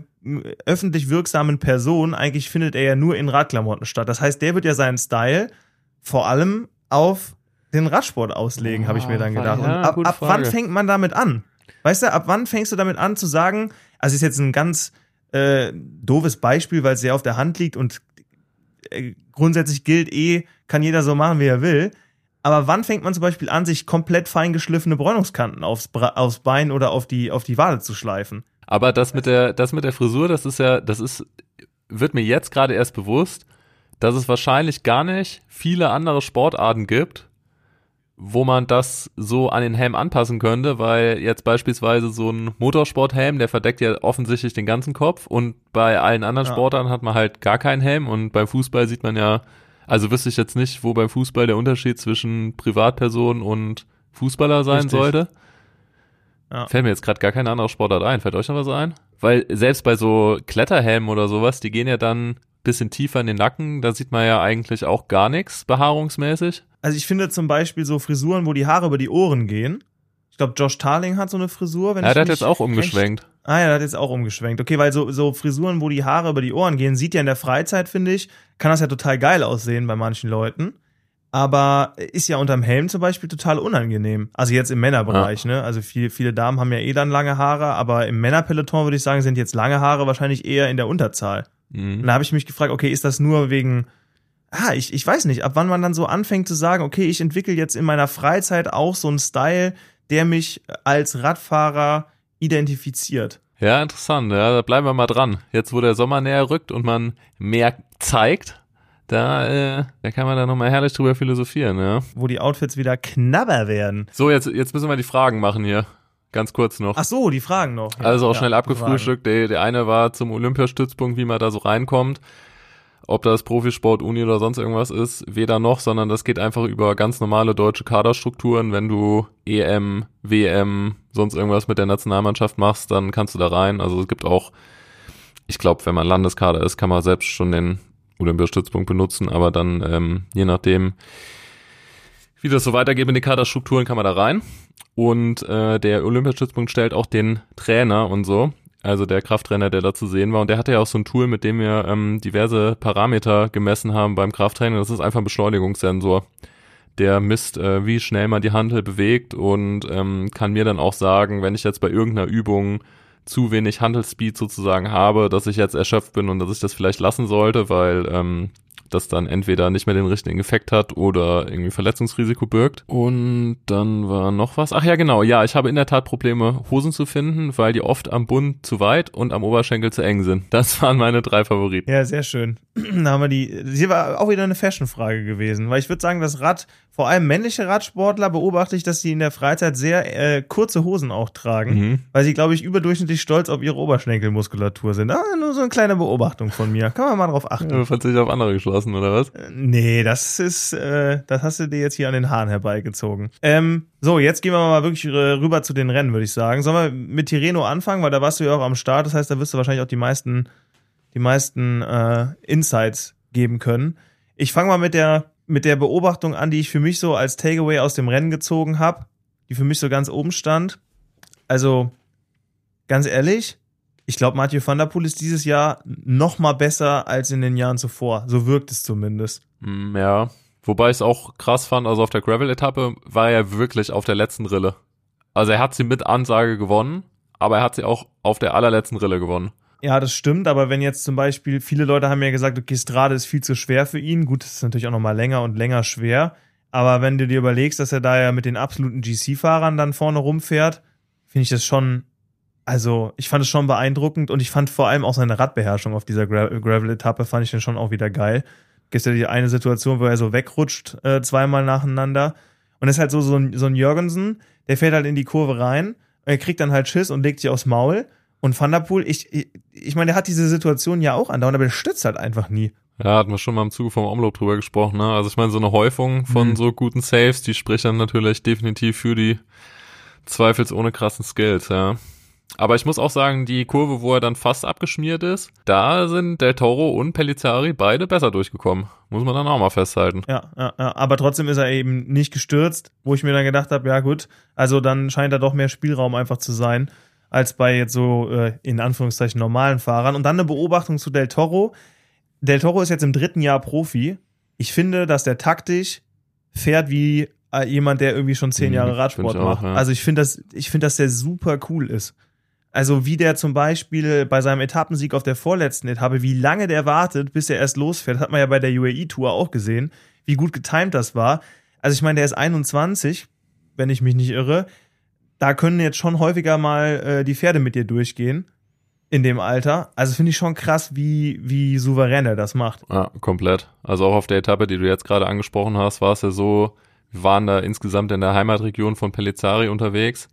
wirksamen Person, eigentlich findet er ja nur in Radklamotten statt. Das heißt, der wird ja seinen Style vor allem auf den Radsport auslegen, habe ich mir dann gedacht.
Ja,
und ab wann fängt man damit an? Weißt du, ab wann fängst du damit an zu sagen, also ist jetzt ein ganz doofes Beispiel, weil es sehr auf der Hand liegt und grundsätzlich gilt kann jeder so machen, wie er will. Aber wann fängt man zum Beispiel an, sich komplett feingeschliffene Bräunungskanten aufs Bein oder auf die Wade zu schleifen?
Aber das mit der Frisur, wird mir jetzt gerade erst bewusst, dass es wahrscheinlich gar nicht viele andere Sportarten gibt, wo man das so an den Helm anpassen könnte, weil jetzt beispielsweise so ein Motorsporthelm, der verdeckt ja offensichtlich den ganzen Kopf und bei allen anderen Sportarten hat man halt gar keinen Helm und beim Fußball sieht man ja, also wüsste ich jetzt nicht, wo beim Fußball der Unterschied zwischen Privatperson und Fußballer sein sollte. Ja. Fällt mir jetzt gerade gar keine andere Sportart ein. Fällt euch noch was ein? Weil selbst bei so Kletterhelmen oder sowas, die gehen ja dann ein bisschen tiefer in den Nacken, da sieht man ja eigentlich auch gar nichts behaarungsmäßig.
Also ich finde zum Beispiel so Frisuren, wo die Haare über die Ohren gehen. Ich glaube, Josh Tarling hat so eine Frisur.
Der hat jetzt auch umgeschwenkt.
Der hat jetzt auch umgeschwenkt. Okay, weil so Frisuren, wo die Haare über die Ohren gehen, sieht ja in der Freizeit, finde ich, kann das ja total geil aussehen bei manchen Leuten. Aber ist ja unterm Helm zum Beispiel total unangenehm. Also jetzt im Männerbereich, ne? Also viele Damen haben ja dann lange Haare, aber im Männerpeloton würde ich sagen, sind jetzt lange Haare wahrscheinlich eher in der Unterzahl. Mhm. Und da habe ich mich gefragt, okay, ist das nur wegen, ich weiß nicht, ab wann man dann so anfängt zu sagen, okay, ich entwickle jetzt in meiner Freizeit auch so einen Style, der mich als Radfahrer identifiziert.
Ja, interessant, ja, da bleiben wir mal dran. Jetzt, wo der Sommer näher rückt und man mehr zeigt, da kann man da nochmal herrlich drüber philosophieren, ja.
Wo die Outfits wieder knabber werden.
So, jetzt müssen wir die Fragen machen hier. Ganz kurz noch.
Ach so, die Fragen noch. Ja,
also auch schnell abgefrühstückt. Der eine war zum Olympiastützpunkt, wie man da so reinkommt. Ob das Profisport, Uni oder sonst irgendwas ist, weder noch, sondern das geht einfach über ganz normale deutsche Kaderstrukturen. Wenn du EM, WM, sonst irgendwas mit der Nationalmannschaft machst, dann kannst du da rein. Also es gibt auch, ich glaube, wenn man Landeskader ist, kann man selbst schon den Olympiastützpunkt benutzen, aber dann je nachdem, wie das so weitergeht in die Kaderstrukturen, kann man da rein. Und der Olympiastützpunkt stellt auch den Trainer und so, also der Krafttrainer, der da zu sehen war. Und der hatte ja auch so ein Tool, mit dem wir diverse Parameter gemessen haben beim Krafttraining. Das ist einfach ein Beschleunigungssensor. Der misst, wie schnell man die Hantel bewegt und kann mir dann auch sagen, wenn ich jetzt bei irgendeiner Übung zu wenig Handelspeed sozusagen habe, dass ich jetzt erschöpft bin und dass ich das vielleicht lassen sollte, weil das dann entweder nicht mehr den richtigen Effekt hat oder irgendwie Verletzungsrisiko birgt. Und dann war noch was. Ach ja, genau. Ja, ich habe in der Tat Probleme, Hosen zu finden, weil die oft am Bund zu weit und am Oberschenkel zu eng sind. Das waren meine 3 Favoriten.
Ja, sehr schön. Da haben wir hier war auch wieder eine Fashion-Frage gewesen, weil ich würde sagen, vor allem männliche Radsportler beobachte ich, dass sie in der Freizeit sehr kurze Hosen auch tragen, weil sie, glaube ich, überdurchschnittlich stolz auf ihre Oberschenkelmuskulatur sind. Nur so eine kleine Beobachtung von mir. Kann man mal drauf achten.
Ja, fand sich auf andere geschlossen, oder was?
Nee, das hast du dir jetzt hier an den Haaren herbeigezogen. So, jetzt gehen wir mal wirklich rüber zu den Rennen, würde ich sagen. Sollen wir mit Tirreno anfangen, weil da warst du ja auch am Start, das heißt, da wirst du wahrscheinlich auch die meisten Insights geben können. Ich fange mal mit der Beobachtung an, die ich für mich so als Takeaway aus dem Rennen gezogen habe, die für mich so ganz oben stand. Also, ganz ehrlich, ich glaube, Mathieu van der Poel ist dieses Jahr noch mal besser als in den Jahren zuvor. So wirkt es zumindest.
Ja, wobei ich es auch krass fand, also auf der Gravel-Etappe war er wirklich auf der letzten Rille. Also er hat sie mit Ansage gewonnen, aber er hat sie auch auf der allerletzten Rille gewonnen.
Ja, das stimmt, aber wenn jetzt zum Beispiel, viele Leute haben ja gesagt, okay, Strade ist viel zu schwer für ihn. Gut, das ist natürlich auch noch mal länger und länger schwer. Aber wenn du dir überlegst, dass er da ja mit den absoluten GC-Fahrern dann vorne rumfährt, finde ich das schon, also ich fand es schon beeindruckend und ich fand vor allem auch seine Radbeherrschung auf dieser Gravel-Etappe fand ich dann schon auch wieder geil. Gibt ja die eine Situation, wo er so wegrutscht, zweimal nacheinander. Und das ist halt so ein Jürgensen, der fährt halt in die Kurve rein, er kriegt dann halt Schiss und legt sich aufs Maul. Und Van der Poel, ich meine, der hat diese Situation ja auch andauernd, aber der stützt halt einfach nie.
Ja, hatten wir schon mal im Zuge vom Omloop drüber gesprochen, ne? Also ich meine, so eine Häufung von so guten Saves, die spricht dann natürlich definitiv für die zweifelsohne krassen Skills, ja. Aber ich muss auch sagen, die Kurve, wo er dann fast abgeschmiert ist, da sind Del Toro und Pellizzari beide besser durchgekommen. Muss man dann auch mal festhalten.
Ja, aber trotzdem ist er eben nicht gestürzt, wo ich mir dann gedacht habe, ja gut, also dann scheint da doch mehr Spielraum einfach zu sein, als bei jetzt so, in Anführungszeichen, normalen Fahrern. Und dann eine Beobachtung zu Del Toro. Del Toro ist jetzt im 3. Jahr Profi. Ich finde, dass der taktisch fährt wie jemand, der irgendwie schon 10 Jahre Radsport macht. Ja. Also ich finde, dass der super cool ist. Also wie der zum Beispiel bei seinem Etappensieg auf der vorletzten Etappe, wie lange der wartet, bis er erst losfährt, hat man ja bei der UAE-Tour auch gesehen, wie gut getimed das war. Also ich meine, der ist 21, wenn ich mich nicht irre. Da können jetzt schon häufiger mal die Pferde mit dir durchgehen in dem Alter. Also finde ich schon krass, wie souverän er das macht.
Ja, komplett. Also auch auf der Etappe, die du jetzt gerade angesprochen hast, war es ja so, wir waren da insgesamt in der Heimatregion von Pellizzari unterwegs.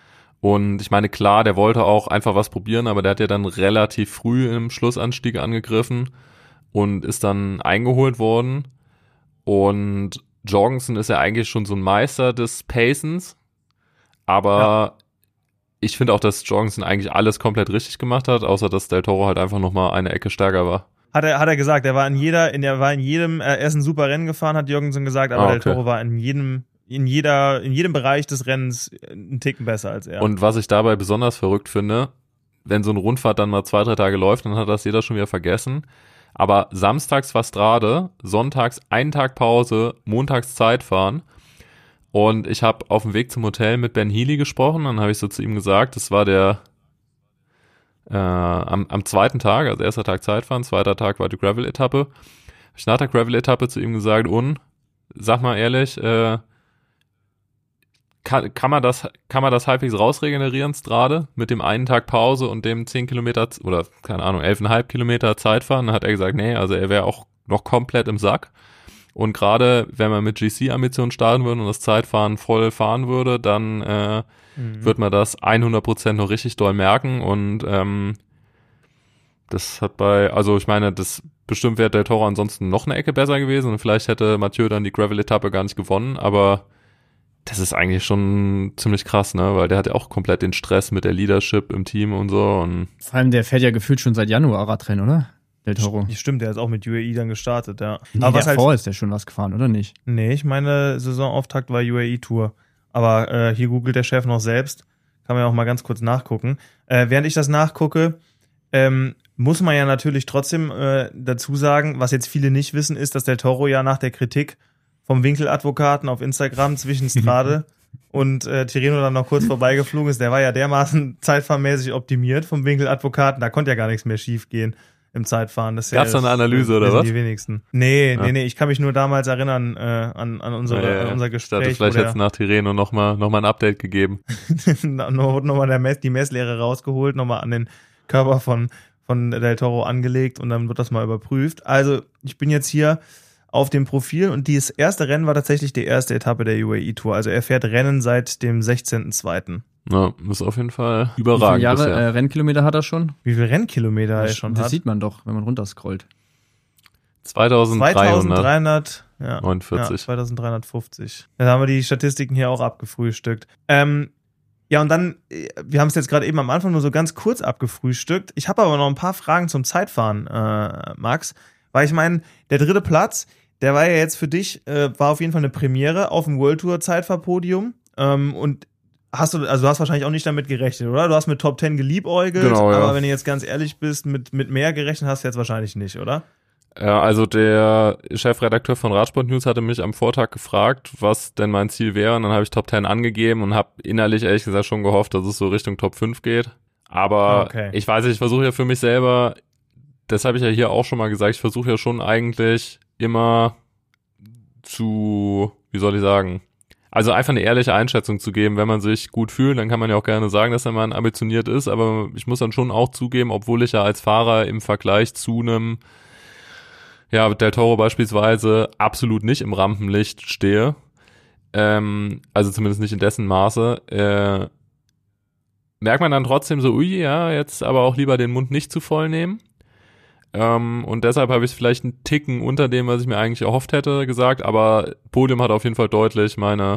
Und ich meine, klar, der wollte auch einfach was probieren, aber der hat ja dann relativ früh im Schlussanstieg angegriffen und ist dann eingeholt worden. Und Jorgensen ist ja eigentlich schon so ein Meister des Pacens. Aber ich finde auch, dass Jorgensen eigentlich alles komplett richtig gemacht hat, außer dass Del Toro halt einfach nochmal eine Ecke stärker war.
Hat er gesagt, er ist ein super Rennen gefahren, hat Jorgensen gesagt, aber Del Toro war in jedem Bereich des Rennens einen Ticken besser als er.
Und was ich dabei besonders verrückt finde, wenn so eine Rundfahrt dann mal 2-3 Tage läuft, dann hat das jeder schon wieder vergessen. Aber samstags war Strade, sonntags einen Tag Pause, montags Zeitfahren. Und ich habe auf dem Weg zum Hotel mit Ben Healy gesprochen, dann habe ich so zu ihm gesagt, das war der am zweiten Tag, also erster Tag Zeitfahren, zweiter Tag war die Gravel-Etappe. Habe ich nach der Gravel-Etappe zu ihm gesagt, sag mal ehrlich, kann man das halbwegs rausregenerieren, Strade, mit dem einen Tag Pause und dem 10 Kilometer oder, keine Ahnung, 11,5 Kilometer Zeitfahren? Dann hat er gesagt, nee, also er wäre auch noch komplett im Sack. Und gerade wenn man mit GC-Ambitionen starten würde und das Zeitfahren voll fahren würde, dann wird man das 100% noch richtig doll merken. Und das hat ich meine, das bestimmt wäre Del Toro ansonsten noch eine Ecke besser gewesen und vielleicht hätte Mathieu dann die Gravel-Etappe gar nicht gewonnen, aber das ist eigentlich schon ziemlich krass, ne, weil der hat ja auch komplett den Stress mit der Leadership im Team und so. Und
vor allem, der fährt ja gefühlt schon seit Januar Radrennen, oder? Del Toro.
Stimmt, der ist auch mit UAE dann gestartet, ja.
Nee, aber davor ist der schon was gefahren, oder nicht?
Nee, ich meine, Saisonauftakt war UAE-Tour. Aber hier googelt der Chef noch selbst. Kann man ja auch mal ganz kurz nachgucken. Während ich das nachgucke, muss man ja natürlich trotzdem dazu sagen, was jetzt viele nicht wissen, ist, dass Del Toro ja nach der Kritik vom Winkeladvokaten auf Instagram zwischen Strade und Tirreno dann noch kurz vorbeigeflogen ist. Der war ja dermaßen zeitfahrmäßig optimiert vom Winkeladvokaten, da konnte ja gar nichts mehr schief gehen im Zeitfahren.
Gab's da eine Analyse oder was?
Die wenigsten. Nee, ich kann mich nur damals erinnern an unser Gespräch.
Ich dachte, vielleicht hätte es nach Tirreno noch mal ein Update gegeben.
Nochmal die Messlehre rausgeholt, nochmal an den Körper von Del Toro angelegt und dann wird das mal überprüft. Also ich bin jetzt hier auf dem Profil und dieses erste Rennen war tatsächlich die erste Etappe der UAE-Tour. Also er fährt Rennen seit dem 16.02.
Ja, ist auf jeden Fall überragend.
Wie viele Jahre Rennkilometer hat er schon?
Wie viele Rennkilometer er schon hat?
Das sieht man doch, wenn man runterscrollt.
2349.
Ja,
2350. Dann haben wir die Statistiken hier auch abgefrühstückt. Ja, und dann, wir haben es jetzt gerade eben am Anfang nur so ganz kurz abgefrühstückt. Ich habe aber noch ein paar Fragen zum Zeitfahren, Max. Weil ich meine, der 3. Platz, der war ja jetzt für dich, war auf jeden Fall eine Premiere auf dem World Tour Zeitfahrpodium. Und du hast wahrscheinlich auch nicht damit gerechnet, oder? Du hast mit Top 10 geliebäugelt,
Genau, ja.
aber wenn du jetzt ganz ehrlich bist, mit mehr gerechnet hast du jetzt wahrscheinlich nicht, oder?
Ja, also der Chefredakteur von Radsport News hatte mich am Vortag gefragt, was denn mein Ziel wäre, und dann habe ich Top 10 angegeben und habe innerlich ehrlich gesagt schon gehofft, dass es so Richtung Top 5 geht. Aber Ich weiß nicht, ich versuche ja für mich selber, das habe ich ja hier auch schon mal gesagt, ich versuche ja schon eigentlich immer wie soll ich sagen, also einfach eine ehrliche Einschätzung zu geben. Wenn man sich gut fühlt, dann kann man ja auch gerne sagen, dass man ambitioniert ist, aber ich muss dann schon auch zugeben, obwohl ich ja als Fahrer im Vergleich zu einem Del Toro beispielsweise absolut nicht im Rampenlicht stehe, also zumindest nicht in dessen Maße, merkt man dann trotzdem so, jetzt aber auch lieber den Mund nicht zu voll nehmen. Und deshalb habe ich vielleicht einen Ticken unter dem, was ich mir eigentlich erhofft hätte, gesagt, aber Podium hat auf jeden Fall deutlich meine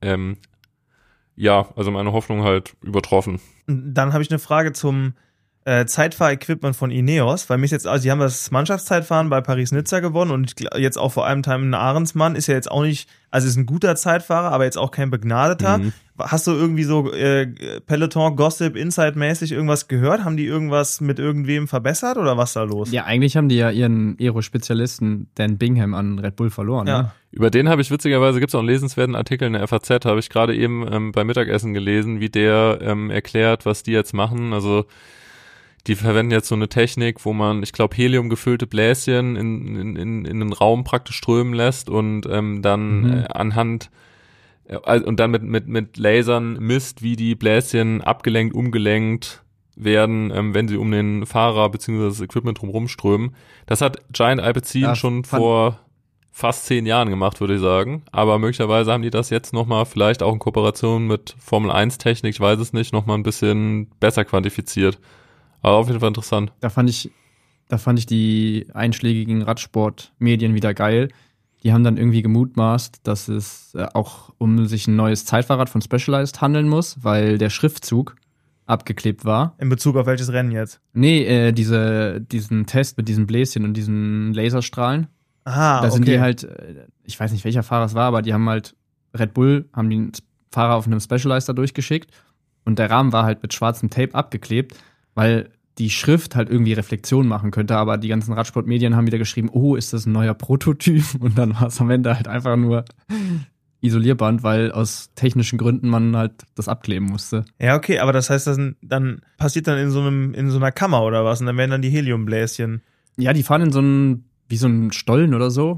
Hoffnung halt übertroffen.
Dann habe ich eine Frage zum Zeitfahrequipment von Ineos, weil mich jetzt, also die haben das Mannschaftszeitfahren bei Paris-Nizza gewonnen und jetzt auch vor allem Time Ahrensmann ist ja jetzt auch nicht, also ist ein guter Zeitfahrer, aber jetzt auch kein begnadeter.
Mhm.
Hast du irgendwie so Peloton, Gossip, Inside-mäßig irgendwas gehört? Haben die irgendwas mit irgendwem verbessert oder was da los?
Ja, eigentlich haben die ja ihren Aero-Spezialisten Dan Bingham an Red Bull verloren.
Ja.
Ne?
Über den habe ich witzigerweise, gibt es auch einen lesenswerten Artikel in der FAZ, habe ich gerade eben beim Mittagessen gelesen, wie der erklärt, was die jetzt machen. Also die verwenden jetzt so eine Technik, wo man, ich glaube, heliumgefüllte Bläschen in den Raum praktisch strömen lässt und dann anhand und dann mit Lasern misst, wie die Bläschen abgelenkt, umgelenkt werden, wenn sie um den Fahrer bzw. das Equipment drumherum strömen. Das hat Giant Alpecin schon vor fast 10 Jahren gemacht, würde ich sagen. Aber möglicherweise haben die das jetzt nochmal, vielleicht auch in Kooperation mit Formel 1 Technik, ich weiß es nicht, nochmal ein bisschen besser quantifiziert. Aber auf jeden Fall interessant.
Da fand ich die einschlägigen Radsportmedien wieder geil. Die haben dann irgendwie gemutmaßt, dass es auch um sich ein neues Zeitfahrrad von Specialized handeln muss, weil der Schriftzug abgeklebt war.
In Bezug auf welches Rennen jetzt?
Nee, diesen Test mit diesen Bläschen und diesen Laserstrahlen.
Aha,
Da sind die halt, ich weiß nicht, welcher Fahrer es war, aber die haben halt, Red Bull haben den Fahrer auf einem Specializer durchgeschickt und der Rahmen war halt mit schwarzem Tape abgeklebt, weil die Schrift halt irgendwie Reflexion machen könnte, aber die ganzen Radsportmedien haben wieder geschrieben, oh, ist das ein neuer Prototyp? Und dann war es am Ende halt einfach nur Isolierband, weil aus technischen Gründen man halt das abkleben musste.
Ja, okay, aber das heißt, dann passiert dann in so einer Kammer oder was? Und dann werden dann die Heliumbläschen.
Ja, die fahren in wie so ein Stollen oder so.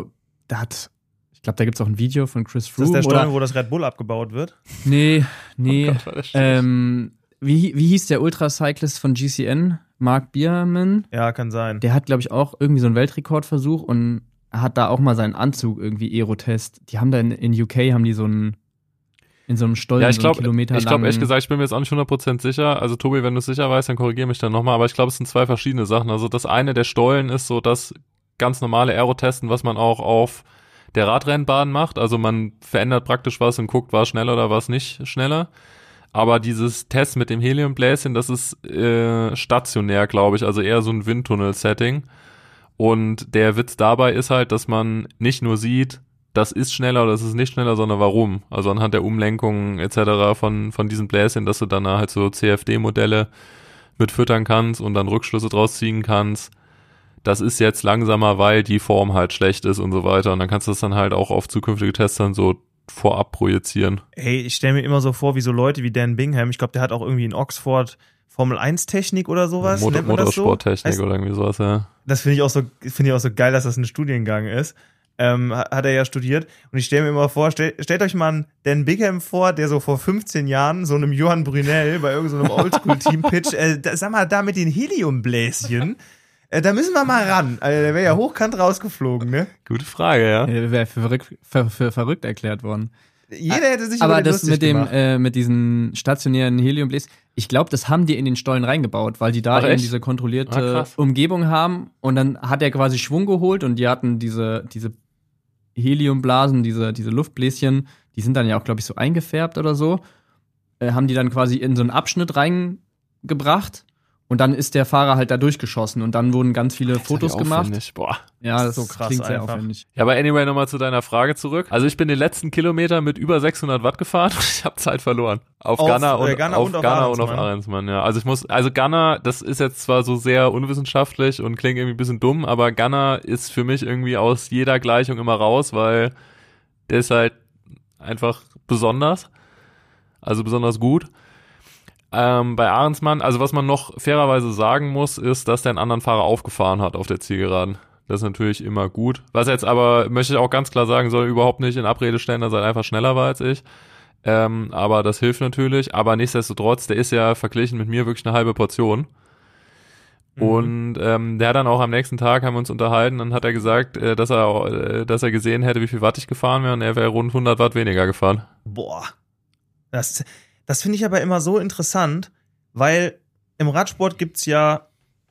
Ich glaube, da gibt's auch ein Video von Chris Froome.
Das ist der Stollen, wo das Red Bull abgebaut wird?
Nee.
Oh Gott, war das schlecht.
Wie hieß der Ultracyclist von GCN? Mark Bierman?
Ja, kann sein.
Der hat, glaube ich, auch irgendwie so einen Weltrekordversuch und hat da auch mal seinen Anzug irgendwie Aerotest. Die haben da in UK haben die in so einem Stollen
Ja, ich glaube,
Kilometer
ehrlich gesagt, ich bin mir jetzt auch nicht 100% sicher. Also Tobi, wenn du es sicher weißt, dann korrigiere mich dann nochmal. Aber ich glaube, es sind 2 verschiedene Sachen. Also das eine, der Stollen, ist so das ganz normale Aerotesten, was man auch auf der Radrennbahn macht. Also man verändert praktisch was und guckt, war es schneller oder war es nicht schneller. Aber dieses Test mit dem Heliumbläschen, das ist stationär, glaube ich, also eher so ein Windtunnel-Setting. Und der Witz dabei ist halt, dass man nicht nur sieht, das ist schneller oder das ist nicht schneller, sondern warum. Also anhand der Umlenkungen etc. von diesen Bläschen, dass du dann halt so CFD-Modelle mit füttern kannst und dann Rückschlüsse draus ziehen kannst. Das ist jetzt langsamer, weil die Form halt schlecht ist und so weiter. Und dann kannst du das dann halt auch auf zukünftige Tests dann so vorab projizieren.
Ey, ich stelle mir immer so vor, wie so Leute wie Dan Bingham, ich glaube, der hat auch irgendwie in Oxford Formel 1 Technik oder sowas.
Motorsporttechnik
so?
Oder irgendwie sowas, ja.
Das finde ich auch so geil, dass das ein Studiengang ist. Hat er ja studiert. Und ich stelle mir immer vor, stellt euch mal einen Dan Bingham vor, der so vor 15 Jahren so einem Johann Brunel bei irgendeinem so Oldschool-Team pitcht. Sag mal, da mit den Heliumbläschen, da müssen wir mal ran. Also, der wäre ja hochkant rausgeflogen, ne?
Gute Frage, ja.
Der wäre für verrückt erklärt worden.
Jeder hätte sich
aber
über den
das
lustig gemacht.
mit diesen stationären Heliumbläschen, ich glaube, das haben die in den Stollen reingebaut, weil die da eben diese kontrollierte Umgebung haben und dann hat er quasi Schwung geholt und die hatten diese Heliumblasen, diese Luftbläschen, die sind dann ja auch, glaube ich, so eingefärbt oder so, haben die dann quasi in so einen Abschnitt reingebracht Und dann ist der Fahrer halt da durchgeschossen und dann wurden ganz viele Fotos gemacht.
Aufwendig. Boah.
Ja, das
so krass
klingt sehr
einfach.
aufwendig.
Ja, aber anyway, nochmal zu deiner Frage zurück. Also ich bin den letzten Kilometer mit über 600 Watt gefahren und ich habe Zeit verloren. Auf Gunner und auf Ahrensmann, ja. Also Gunner, das ist jetzt zwar so sehr unwissenschaftlich und klingt irgendwie ein bisschen dumm, aber Gunner ist für mich irgendwie aus jeder Gleichung immer raus, weil der ist halt einfach besonders. Also besonders gut. Bei Ahrensmann, also was man noch fairerweise sagen muss, ist, dass der einen anderen Fahrer aufgefahren hat auf der Zielgeraden. Das ist natürlich immer gut. Was jetzt aber, möchte ich auch ganz klar sagen, soll überhaupt nicht in Abrede stellen, dass er einfach schneller war als ich. Aber das hilft natürlich. Aber nichtsdestotrotz, der ist ja verglichen mit mir wirklich eine halbe Portion. Und der hat dann auch am nächsten Tag, haben wir uns unterhalten, dann hat er gesagt, dass er gesehen hätte, wie viel Watt ich gefahren wäre und er wäre rund 100 Watt weniger gefahren.
Boah. Das finde ich aber immer so interessant, weil im Radsport gibt's ja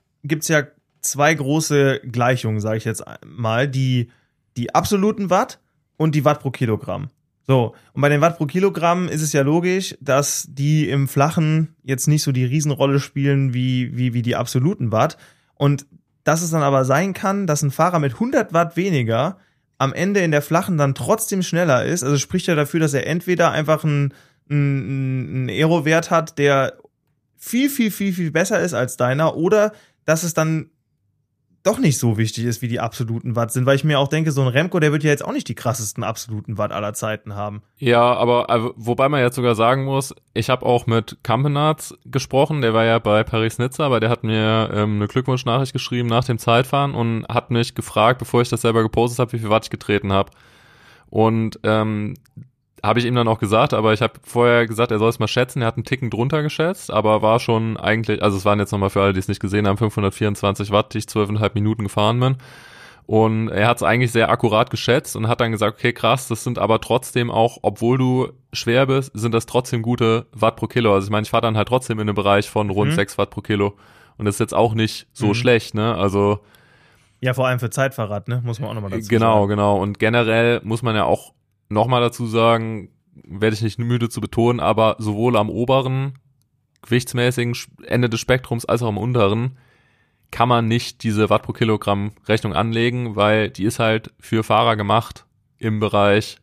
zwei große Gleichungen, sage ich jetzt mal, die absoluten Watt und die Watt pro Kilogramm. So, und bei den Watt pro Kilogramm ist es ja logisch, dass die im Flachen jetzt nicht so die Riesenrolle spielen wie die absoluten Watt. Und dass es dann aber sein kann, dass ein Fahrer mit 100 Watt weniger am Ende in der Flachen dann trotzdem schneller ist, also spricht ja dafür, dass er entweder einfach einen Aero-Wert hat, der viel, viel, viel, viel besser ist als deiner, oder dass es dann doch nicht so wichtig ist, wie die absoluten Watt sind, weil ich mir auch denke, so ein Remco, der wird ja jetzt auch nicht die krassesten absoluten Watt aller Zeiten haben.
Ja, aber wobei man jetzt sogar sagen muss, ich habe auch mit Campenaerts gesprochen, der war ja bei Paris-Nizza, aber der hat mir eine Glückwunschnachricht geschrieben nach dem Zeitfahren und hat mich gefragt, bevor ich das selber gepostet habe, wie viel Watt ich getreten habe. Und habe ich ihm dann auch gesagt, aber ich habe vorher gesagt, er soll es mal schätzen. Er hat einen Ticken drunter geschätzt, aber war schon eigentlich, also es waren jetzt nochmal für alle, die es nicht gesehen haben, 524 Watt, die ich 12,5 Minuten gefahren bin. Und er hat es eigentlich sehr akkurat geschätzt und hat dann gesagt, okay, krass, das sind aber trotzdem auch, obwohl du schwer bist, sind das trotzdem gute Watt pro Kilo. Also ich meine, ich fahre dann halt trotzdem in einem Bereich von rund 6 Watt pro Kilo. Und das ist jetzt auch nicht so schlecht, ne? Also
ja, vor allem für Zeitfahrrad, ne? Muss man auch nochmal dazu sagen.
Genau. Und generell muss man ja auch nochmal dazu sagen, werde ich nicht müde zu betonen, aber sowohl am oberen, gewichtsmäßigen Ende des Spektrums als auch am unteren kann man nicht diese Watt pro Kilogramm Rechnung anlegen, weil die ist halt für Fahrer gemacht im Bereich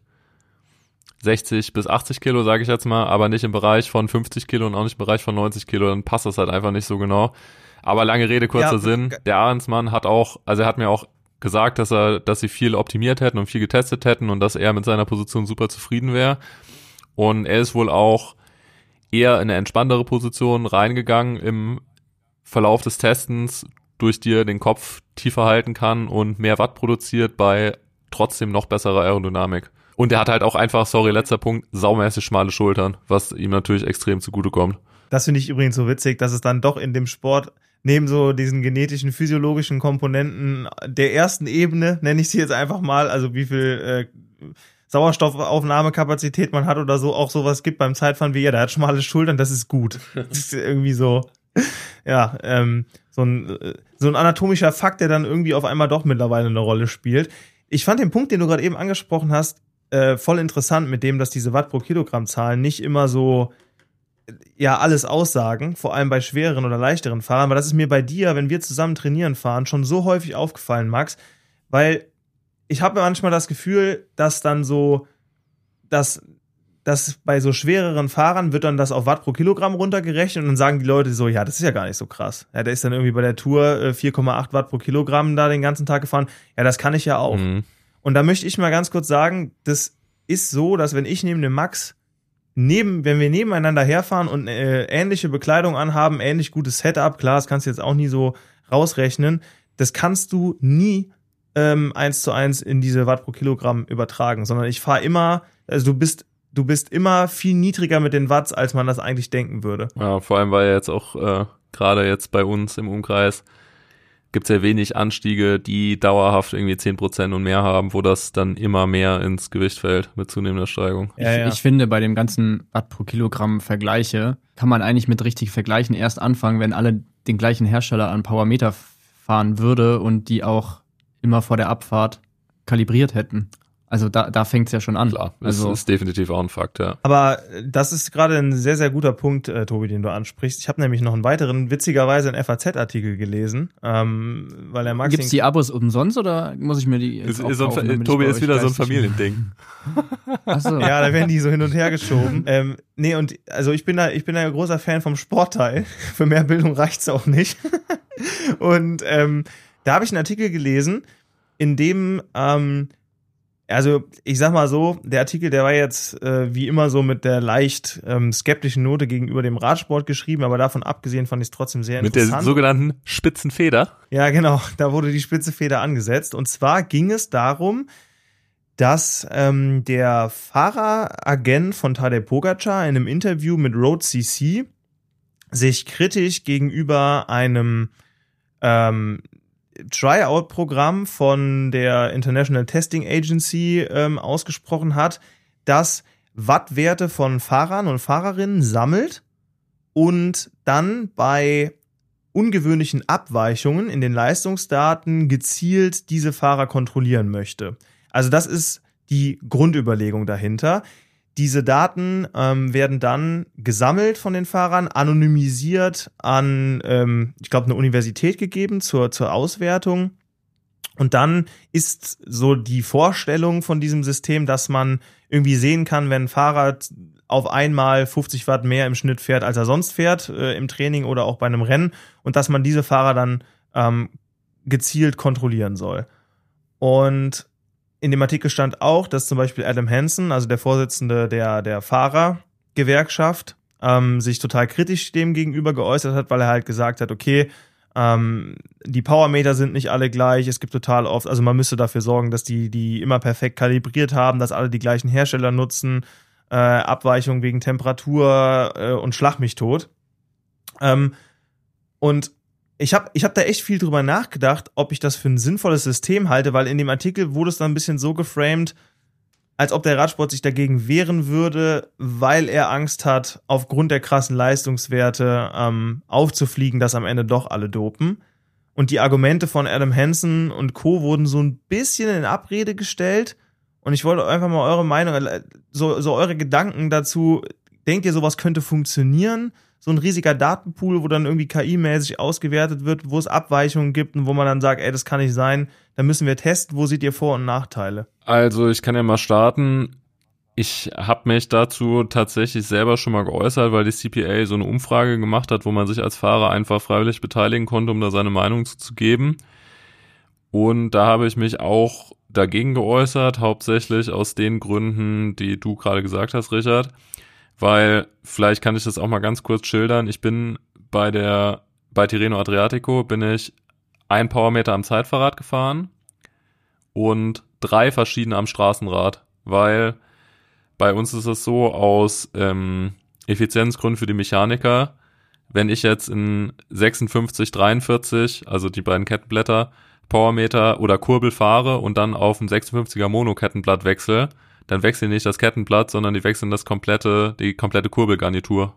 60 bis 80 Kilo, sage ich jetzt mal, aber nicht im Bereich von 50 Kilo und auch nicht im Bereich von 90 Kilo, dann passt das halt einfach nicht so genau. Aber lange Rede, kurzer Sinn, der Ahrensmann hat auch, also er hat mir auch gesagt, dass sie viel optimiert hätten und viel getestet hätten und dass er mit seiner Position super zufrieden wäre. Und er ist wohl auch eher in eine entspanntere Position reingegangen im Verlauf des Testens, durch die er den Kopf tiefer halten kann und mehr Watt produziert bei trotzdem noch besserer Aerodynamik. Und er hat halt auch einfach, letzter Punkt, saumäßig schmale Schultern, was ihm natürlich extrem zugutekommt.
Das finde ich übrigens so witzig, dass es dann doch in dem Sport neben so diesen genetischen, physiologischen Komponenten der ersten Ebene, nenne ich sie jetzt einfach mal, also wie viel Sauerstoffaufnahmekapazität man hat oder so, auch sowas gibt beim Zeitfahren wie, ja, der hat schmale Schultern, das ist gut. Das ist irgendwie so, ja, so ein anatomischer Fakt, der dann irgendwie auf einmal doch mittlerweile eine Rolle spielt. Ich fand den Punkt, den du gerade eben angesprochen hast, voll interessant, mit dem, dass diese Watt pro Kilogramm Zahlen nicht immer so alles aussagen, vor allem bei schwereren oder leichteren Fahrern, weil das ist mir bei dir, wenn wir zusammen trainieren fahren, schon so häufig aufgefallen, Max, weil ich habe manchmal das Gefühl, dass dann so, dass bei so schwereren Fahrern wird dann das auf Watt pro Kilogramm runtergerechnet und dann sagen die Leute so, ja, das ist ja gar nicht so krass. Ja, der ist dann irgendwie bei der Tour 4,8 Watt pro Kilogramm da den ganzen Tag gefahren. Ja, das kann ich ja auch. Und da möchte ich mal ganz kurz sagen, das ist so, dass wenn ich neben dem Max wenn wir nebeneinander herfahren und ähnliche Bekleidung anhaben, ähnlich gutes Setup, klar, das kannst du jetzt auch nie so rausrechnen, das kannst du nie 1:1 in diese Watt pro Kilogramm übertragen, sondern ich fahre immer, also du bist immer viel niedriger mit den Watts, als man das eigentlich denken würde.
Ja, vor allem, weil jetzt auch gerade jetzt bei uns im Umkreis gibt es ja wenig Anstiege, die dauerhaft irgendwie 10% und mehr haben, wo das dann immer mehr ins Gewicht fällt mit zunehmender Steigung.
Ich finde, bei dem ganzen Watt pro Kilogramm Vergleiche kann man eigentlich mit richtig Vergleichen erst anfangen, wenn alle den gleichen Hersteller an Powermeter fahren würde und die auch immer vor der Abfahrt kalibriert hätten. Also da fängt es ja schon an.
Klar,
also
das ist definitiv auch ein Fakt, ja.
Aber das ist gerade ein sehr, sehr guter Punkt, Tobi, den du ansprichst. Ich habe nämlich noch einen weiteren, witzigerweise einen FAZ-Artikel gelesen, weil der Max...
Gibt's die Abos umsonst oder muss ich mir die jetzt auch kaufen, damit
Tobi
ich bei
ist
euch
wieder so ein
geistig-
Familiending.
Achso.
Ja, da werden die so hin und her geschoben. Nee, und also ich bin da ein großer Fan vom Sportteil. Für mehr Bildung reicht's auch nicht. Und da habe ich einen Artikel gelesen, in dem also ich sag mal so, der Artikel, der war jetzt wie immer so mit der leicht skeptischen Note gegenüber dem Radsport geschrieben, aber davon abgesehen fand ich es trotzdem sehr
Mit der
interessant.
sogenannten spitzen Feder.
Ja, genau, da wurde die spitze Feder angesetzt. Und zwar ging es darum, dass der Fahreragent von Tadej Pogačar in einem Interview mit Road CC sich kritisch gegenüber einem Tryout-Programm von der International Testing Agency ausgesprochen hat, das Wattwerte von Fahrern und Fahrerinnen sammelt und dann bei ungewöhnlichen Abweichungen in den Leistungsdaten gezielt diese Fahrer kontrollieren möchte. Also das ist die Grundüberlegung dahinter. Diese Daten werden dann gesammelt von den Fahrern, anonymisiert an, ich glaube, eine Universität gegeben zur Auswertung. Und dann ist so die Vorstellung von diesem System, dass man irgendwie sehen kann, wenn ein Fahrer auf einmal 50 Watt mehr im Schnitt fährt, als er sonst fährt, im Training oder auch bei einem Rennen. Und dass man diese Fahrer dann gezielt kontrollieren soll. Und in dem Artikel stand auch, dass zum Beispiel Adam Hansen, also der Vorsitzende der Fahrergewerkschaft, sich total kritisch dem gegenüber geäußert hat, weil er halt gesagt hat, okay, die Powermeter sind nicht alle gleich, es gibt total oft, also man müsste dafür sorgen, dass die immer perfekt kalibriert haben, dass alle die gleichen Hersteller nutzen, Abweichungen wegen Temperatur und schlag mich tot. Und ich hab da echt viel drüber nachgedacht, ob ich das für ein sinnvolles System halte, weil in dem Artikel wurde es dann ein bisschen so geframed, als ob der Radsport sich dagegen wehren würde, weil er Angst hat, aufgrund der krassen Leistungswerte aufzufliegen, dass am Ende doch alle dopen. Und die Argumente von Adam Hansen und Co. wurden so ein bisschen in Abrede gestellt. Und ich wollte einfach mal eure Meinung, so eure Gedanken dazu. Denkt ihr, sowas könnte funktionieren? So ein riesiger Datenpool, wo dann irgendwie KI-mäßig ausgewertet wird, wo es Abweichungen gibt und wo man dann sagt, ey, das kann nicht sein, dann müssen wir testen. Wo seht ihr Vor- und Nachteile?
Also ich kann ja mal starten. Ich habe mich dazu tatsächlich selber schon mal geäußert, weil die CPA so eine Umfrage gemacht hat, wo man sich als Fahrer einfach freiwillig beteiligen konnte, um da seine Meinung zu geben. Und da habe ich mich auch dagegen geäußert, hauptsächlich aus den Gründen, die du gerade gesagt hast, Richard. Weil, vielleicht kann ich das auch mal ganz kurz schildern, ich bin bei Tirreno Adriatico bin ich 1 Powermeter am Zeitfahrrad gefahren und 3 verschiedene am Straßenrad, weil bei uns ist es so, aus Effizienzgründen für die Mechaniker, wenn ich jetzt in 56, 43, also die beiden Kettenblätter, Powermeter oder Kurbel fahre und dann auf ein 56er Monokettenblatt wechsle, dann wechseln nicht das Kettenblatt, sondern die wechseln die komplette Kurbelgarnitur.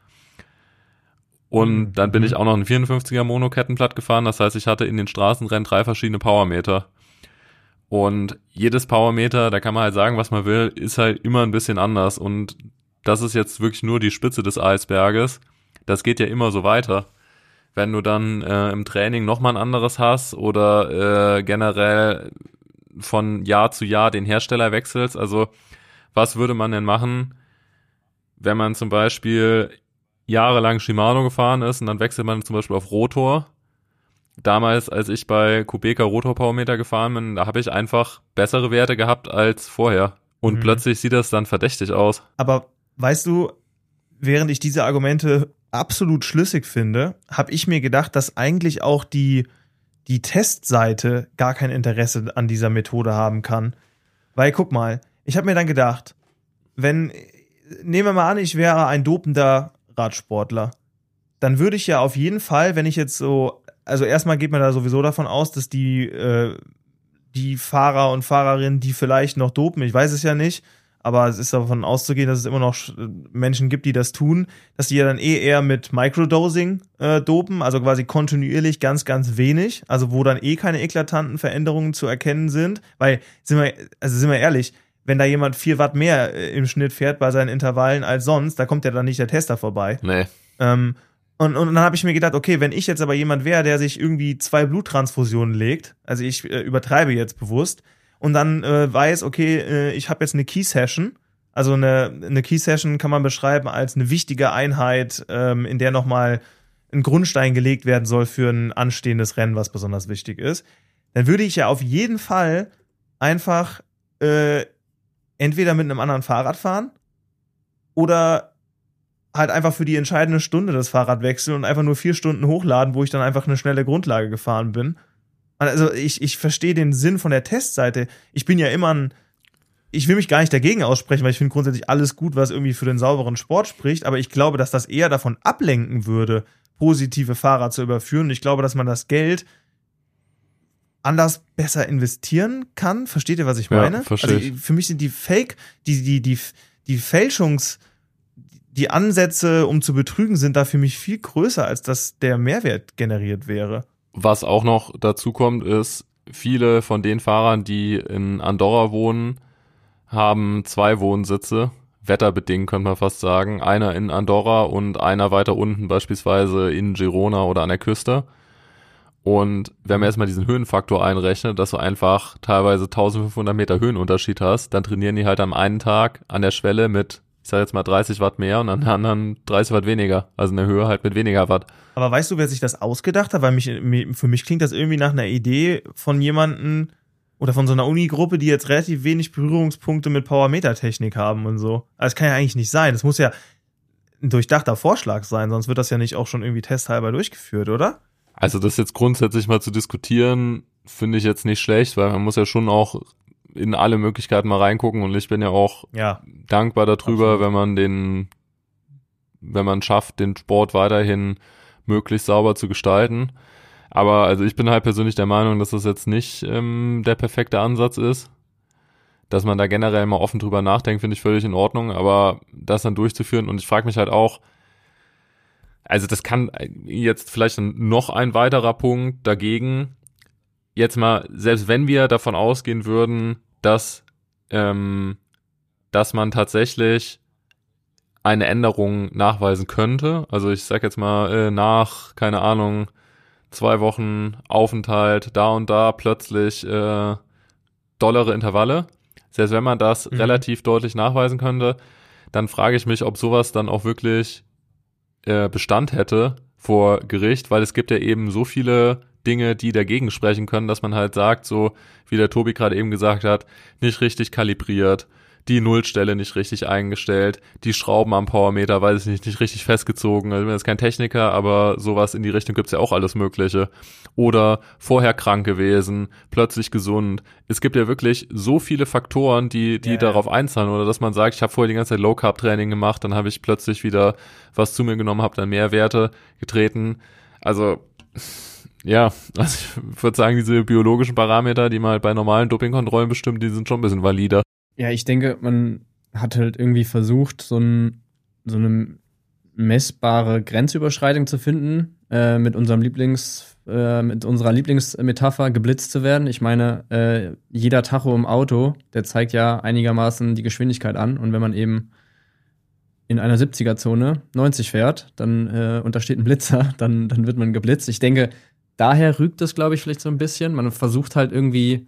Und dann bin ich auch noch ein 54er Monokettenblatt gefahren, das heißt, ich hatte in den Straßenrennen 3 verschiedene Powermeter. Und jedes Powermeter, da kann man halt sagen, was man will, ist halt immer ein bisschen anders. Und das ist jetzt wirklich nur die Spitze des Eisberges. Das geht ja immer so weiter. Wenn du dann im Training nochmal ein anderes hast oder generell von Jahr zu Jahr den Hersteller wechselst. Also was würde man denn machen, wenn man zum Beispiel jahrelang Shimano gefahren ist und dann wechselt man zum Beispiel auf Rotor. Damals, als ich bei Kubeka Rotor Powermeter gefahren bin, da habe ich einfach bessere Werte gehabt als vorher. Und plötzlich sieht das dann verdächtig aus.
Aber weißt du, während ich diese Argumente absolut schlüssig finde, habe ich mir gedacht, dass eigentlich auch die Testseite gar kein Interesse an dieser Methode haben kann. Weil, guck mal, ich habe mir dann gedacht, nehmen wir mal an, ich wäre ein dopender Radsportler, dann würde ich ja auf jeden Fall, wenn ich jetzt so, also erstmal geht man da sowieso davon aus, dass die Fahrer und Fahrerinnen, die vielleicht noch dopen, ich weiß es ja nicht, aber es ist davon auszugehen, dass es immer noch Menschen gibt, die das tun, dass die ja dann eher mit Microdosing dopen, also quasi kontinuierlich ganz, ganz wenig, also wo dann keine eklatanten Veränderungen zu erkennen sind, weil, sind wir ehrlich, wenn da jemand 4 Watt mehr im Schnitt fährt bei seinen Intervallen als sonst, da kommt ja dann nicht der Tester vorbei.
Nee.
Und dann habe ich mir gedacht, okay, wenn ich jetzt aber jemand wäre, der sich irgendwie 2 Bluttransfusionen legt, also ich übertreibe jetzt bewusst, und dann weiß, okay, ich habe jetzt eine Key-Session. Also eine Key-Session kann man beschreiben als eine wichtige Einheit, in der nochmal ein Grundstein gelegt werden soll für ein anstehendes Rennen, was besonders wichtig ist. Dann würde ich ja auf jeden Fall einfach entweder mit einem anderen Fahrrad fahren oder halt einfach für die entscheidende Stunde das Fahrrad wechseln und einfach nur 4 Stunden hochladen, wo ich dann einfach eine schnelle Grundlage gefahren bin. Also ich verstehe den Sinn von der Testseite. Ich bin ja immer ich will mich gar nicht dagegen aussprechen, weil ich finde grundsätzlich alles gut, was irgendwie für den sauberen Sport spricht, aber ich glaube, dass das eher davon ablenken würde, positive Fahrer zu überführen. Und ich glaube, dass man das Geld anders besser investieren kann. Versteht ihr, was ich meine?
Ja, verstehe ich.
Also für mich sind die die die Ansätze, um zu betrügen, sind da für mich viel größer, als dass der Mehrwert generiert wäre.
Was auch noch dazu kommt, ist, viele von den Fahrern, die in Andorra wohnen, haben 2 Wohnsitze, wetterbedingt könnte man fast sagen. Einer in Andorra und einer weiter unten, beispielsweise in Girona oder an der Küste. Und wenn man erstmal diesen Höhenfaktor einrechnet, dass du einfach teilweise 1500 Meter Höhenunterschied hast, dann trainieren die halt am einen Tag an der Schwelle mit, ich sage jetzt mal 30 Watt mehr und an der anderen 30 Watt weniger. Also in der Höhe halt mit weniger Watt.
Aber weißt du, wer sich das ausgedacht hat? Weil für mich klingt das irgendwie nach einer Idee von jemandem oder von so einer Uni-Gruppe, die jetzt relativ wenig Berührungspunkte mit Powermeter-Technik haben und so. Also das kann ja eigentlich nicht sein. Das muss ja ein durchdachter Vorschlag sein, sonst wird das ja nicht auch schon irgendwie testhalber durchgeführt, oder?
Also das jetzt grundsätzlich mal zu diskutieren, finde ich jetzt nicht schlecht, weil man muss ja schon auch in alle Möglichkeiten mal reingucken und ich bin ja auch dankbar darüber,
absolut.
wenn man schafft, den Sport weiterhin möglichst sauber zu gestalten. Aber also ich bin halt persönlich der Meinung, dass das jetzt nicht der perfekte Ansatz ist. Dass man da generell mal offen drüber nachdenkt, finde ich völlig in Ordnung, aber das dann durchzuführen und ich frage mich halt auch, also das kann jetzt vielleicht noch ein weiterer Punkt dagegen, jetzt mal, selbst wenn wir davon ausgehen würden, dass man tatsächlich eine Änderung nachweisen könnte, also ich sag jetzt mal nach, keine Ahnung, 2 Wochen Aufenthalt da und da plötzlich dollere Intervalle, selbst wenn man das relativ deutlich nachweisen könnte, dann frage ich mich, ob sowas dann auch wirklich Bestand hätte vor Gericht, weil es gibt ja eben so viele Dinge, die dagegen sprechen können, dass man halt sagt, so wie der Tobi gerade eben gesagt hat, nicht richtig kalibriert, die Nullstelle nicht richtig eingestellt, die Schrauben am Powermeter, weiß ich nicht richtig festgezogen. Also ich bin jetzt kein Techniker, aber sowas in die Richtung gibt's ja auch alles Mögliche. Oder vorher krank gewesen, plötzlich gesund. Es gibt ja wirklich so viele Faktoren, die darauf einzahlen. Oder dass man sagt, ich habe vorher die ganze Zeit Low-Carb-Training gemacht, dann habe ich plötzlich wieder was zu mir genommen, habe dann mehr Werte getreten. Also ja, also ich würde sagen, diese biologischen Parameter, die man halt bei normalen Dopingkontrollen bestimmt, die sind schon ein bisschen valider.
Ja, ich denke, man hat halt irgendwie versucht, so eine messbare Grenzüberschreitung zu finden, mit unserer Lieblingsmetapher geblitzt zu werden. Ich meine, jeder Tacho im Auto, der zeigt ja einigermaßen die Geschwindigkeit an. Und wenn man eben in einer 70er-Zone 90 fährt, dann und da steht ein Blitzer, dann wird man geblitzt. Ich denke, daher rügt es, glaube ich, vielleicht so ein bisschen. Man versucht halt irgendwie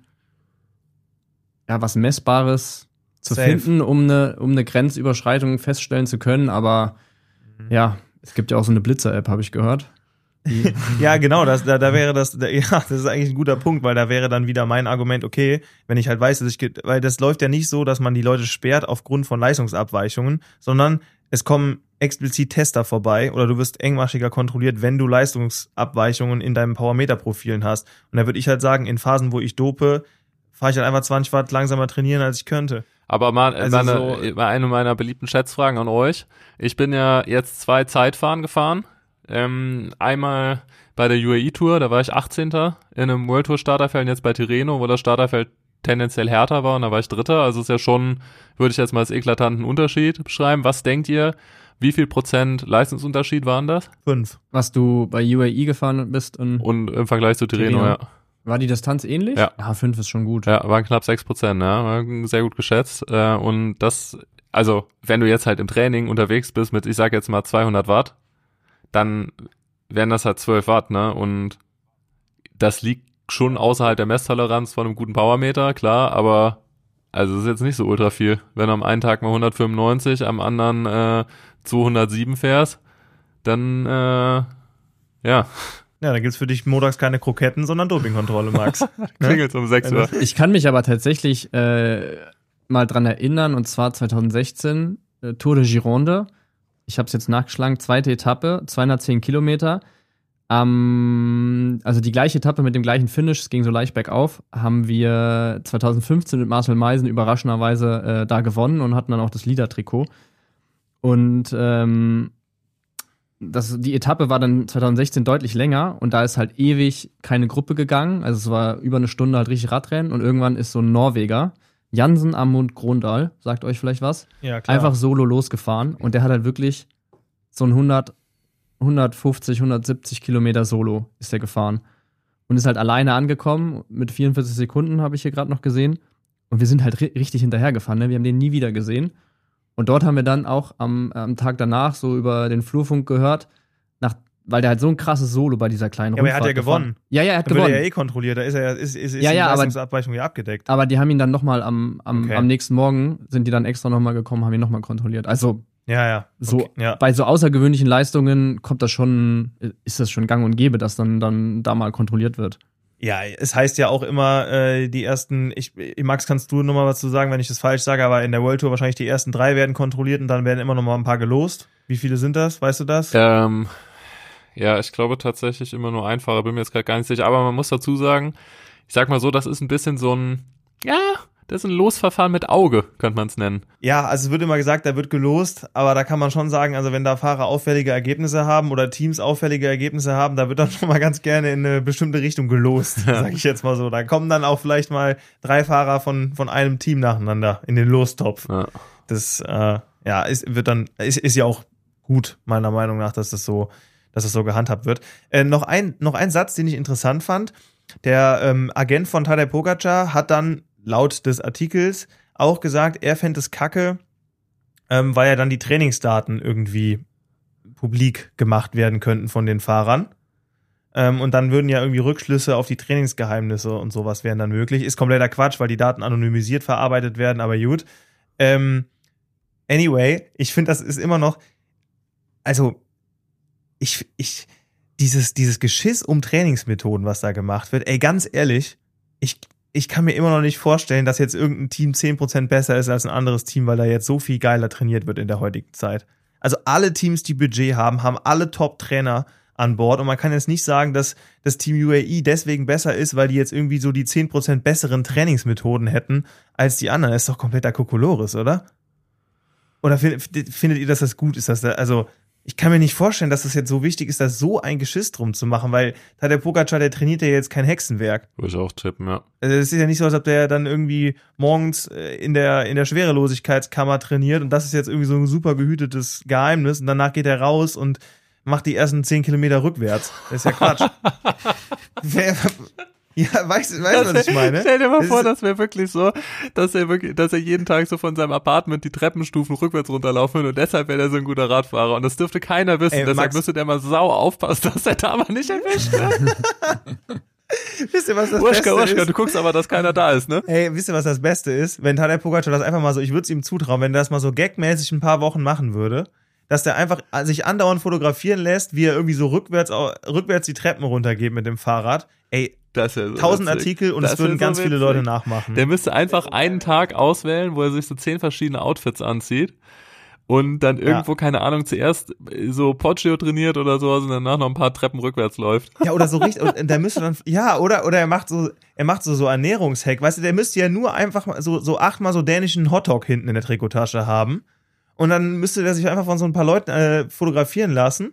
was Messbares zu finden, um eine Grenzüberschreitung feststellen zu können. Aber ja, es gibt ja auch so eine Blitzer-App, habe ich gehört.
Ja, genau, da wäre das ist eigentlich ein guter Punkt, weil da wäre dann wieder mein Argument, okay, wenn ich halt weiß, weil das läuft ja nicht so, dass man die Leute sperrt aufgrund von Leistungsabweichungen, sondern es kommen explizit Tester vorbei oder du wirst engmaschiger kontrolliert, wenn du Leistungsabweichungen in deinen Powermeter-Profilen hast. Und da würde ich halt sagen, in Phasen, wo ich dope, fahre ich halt einfach 20 Watt langsamer trainieren, als ich könnte.
Aber mal eine meiner beliebten Schätzfragen an euch. Ich bin ja jetzt 2 Zeitfahren gefahren. Einmal bei der UAE Tour, da war ich 18. in einem World Tour Starterfeld und jetzt bei Tirreno, wo das Starterfeld tendenziell härter war und da war ich Dritter. Also ist ja schon, würde ich jetzt mal als eklatanten Unterschied beschreiben. Was denkt ihr, wie viel Prozent Leistungsunterschied waren das?
5.
Was du bei UAE gefahren bist und
im Vergleich zu Tirreno, ja.
War die Distanz ähnlich?
Ja.
5 ist schon gut.
Ja, waren knapp 6%, ja. War sehr gut geschätzt. Und das, also, wenn du jetzt halt im Training unterwegs bist mit, ich sag jetzt mal 200 Watt, dann wären das halt 12 Watt, ne? Und das liegt schon außerhalb der Messtoleranz von einem guten Powermeter, klar, aber also das ist jetzt nicht so ultra viel. Wenn du am einen Tag mal 195, am anderen 207 fährst, dann ja.
Ja, dann gibt's für dich montags keine Kroketten, sondern Dopingkontrolle, Max.
Klingelt's um 6 Uhr.
Ich kann mich aber tatsächlich mal dran erinnern, und zwar 2016, Tour de Gironde. Ich habe es jetzt nachgeschlagen, 2. Etappe, 210 Kilometer. Also die gleiche Etappe mit dem gleichen Finish, es ging so leicht bergauf, haben wir 2015 mit Marcel Meisen überraschenderweise da gewonnen und hatten dann auch das Leader-Trikot. Und die Etappe war dann 2016 deutlich länger und da ist halt ewig keine Gruppe gegangen. Also es war über eine Stunde halt richtig Radrennen und irgendwann ist so ein Norweger, Jansen Amund Grondal, sagt euch vielleicht was,
Ja, klar.
einfach solo losgefahren und der hat halt wirklich so ein 150, 170 Kilometer solo ist der gefahren und ist halt alleine angekommen mit 44 Sekunden, habe ich hier gerade noch gesehen, und wir sind halt richtig hinterhergefahren, ne? Wir haben den nie wieder gesehen. Und dort haben wir dann auch am Tag danach so über den Flurfunk gehört, weil der halt so ein krasses Solo bei dieser kleinen
aber
Rundfahrt
er hat ja
gefahren.
gewonnen.
Ja, er hat
Dann wird
gewonnen.
er ja kontrolliert, da ist die
Ja,
Leistungsabweichung ja abgedeckt.
Aber die haben ihn dann nochmal am
Okay.
nächsten Morgen, sind die dann extra nochmal gekommen, haben ihn nochmal kontrolliert. Also
Ja.
so
Okay. Ja.
bei so außergewöhnlichen Leistungen ist das schon gang und gäbe, dass dann da mal kontrolliert wird.
Ja, es heißt ja auch immer, die ersten, Max, kannst du nochmal was zu sagen, wenn ich das falsch sage, aber in der World Tour wahrscheinlich die ersten 3 werden kontrolliert und dann werden immer nochmal ein paar gelost. Wie viele sind das? Weißt du das?
Ja, ich glaube tatsächlich immer nur ein Fahrer, bin mir jetzt gerade gar nicht sicher, aber man muss dazu sagen, ich sag mal so, das ist ein bisschen so ein, das ist ein Losverfahren mit Auge, könnte man es nennen.
Ja, also es wird immer gesagt, da wird gelost, aber da kann man schon sagen, also wenn da Fahrer auffällige Ergebnisse haben oder Teams auffällige Ergebnisse haben, da wird dann schon mal ganz gerne in eine bestimmte Richtung gelost, sag ich jetzt mal so. Da kommen dann auch vielleicht mal 3 Fahrer von einem Team nacheinander in den Lostopf.
Ja.
Das, ist ja auch gut, meiner Meinung nach, dass das so gehandhabt wird. Noch ein Satz, den ich interessant fand. Der Agent von Tadej Pogačar hat dann laut des Artikels auch gesagt, er fände es kacke, weil ja dann die Trainingsdaten irgendwie publik gemacht werden könnten von den Fahrern. Und dann würden ja irgendwie Rückschlüsse auf die Trainingsgeheimnisse und sowas wären dann möglich. Ist kompletter Quatsch, weil die Daten anonymisiert verarbeitet werden, aber gut. Anyway, ich finde, das ist immer noch, also dieses Geschiss um Trainingsmethoden, was da gemacht wird, ey, ganz ehrlich, ich kann mir immer noch nicht vorstellen, dass jetzt irgendein Team 10% besser ist als ein anderes Team, weil da jetzt so viel geiler trainiert wird in der heutigen Zeit. Also alle Teams, die Budget haben alle Top-Trainer an Bord und man kann jetzt nicht sagen, dass das Team UAE deswegen besser ist, weil die jetzt irgendwie so die 10% besseren Trainingsmethoden hätten als die anderen. Das ist doch kompletter Kokolores, oder? Oder findet ihr, dass das gut ist? Also ich kann mir nicht vorstellen, dass das jetzt so wichtig ist, da so ein Geschiss drum zu machen, weil Tadej Pogačar, der trainiert ja jetzt kein Hexenwerk.
Würde ich auch tippen, ja.
Also es ist ja nicht so, als ob der dann irgendwie morgens in der Schwerelosigkeitskammer trainiert und das ist jetzt irgendwie so ein super gehütetes Geheimnis und danach geht er raus und macht die ersten 10 Kilometer rückwärts. Das ist ja Quatsch. Ja, weißt du, was ich meine?
Stell dir mal vor, das wäre wirklich so, dass er jeden Tag so von seinem Apartment die Treppenstufen rückwärts runterlaufen will und deshalb wäre er so ein guter Radfahrer und das dürfte keiner wissen. Deshalb
Max,
müsste der mal sau aufpassen, dass er da mal nicht erwischt wird.
Wisst ihr, was das Beste ist?
Du guckst aber, dass keiner da ist, ne?
Ey, wisst ihr, was das Beste ist? Wenn Tadej Pogačar das einfach mal so, ich würde es ihm zutrauen, wenn er das mal so gagmäßig ein paar Wochen machen würde, dass der einfach sich andauernd fotografieren lässt, wie er irgendwie so rückwärts die Treppen runtergeht mit dem Fahrrad. Ey,
Das ja so
1000
witzig.
Artikel und
Das
es würden
wär so
ganz viele
witzig.
Leute nachmachen.
Der müsste einfach einen Tag auswählen, wo er sich so 10 verschiedene Outfits anzieht und dann irgendwo, keine Ahnung, zuerst so Poggio trainiert oder sowas und danach noch ein paar Treppen rückwärts läuft.
Ja, oder so richtig, und der müsste dann, ja, oder er macht so Ernährungshack, weißt du, der müsste ja nur einfach mal so 8-mal so dänischen Hotdog hinten in der Trikottasche haben und dann müsste der sich einfach von so ein paar Leuten fotografieren lassen.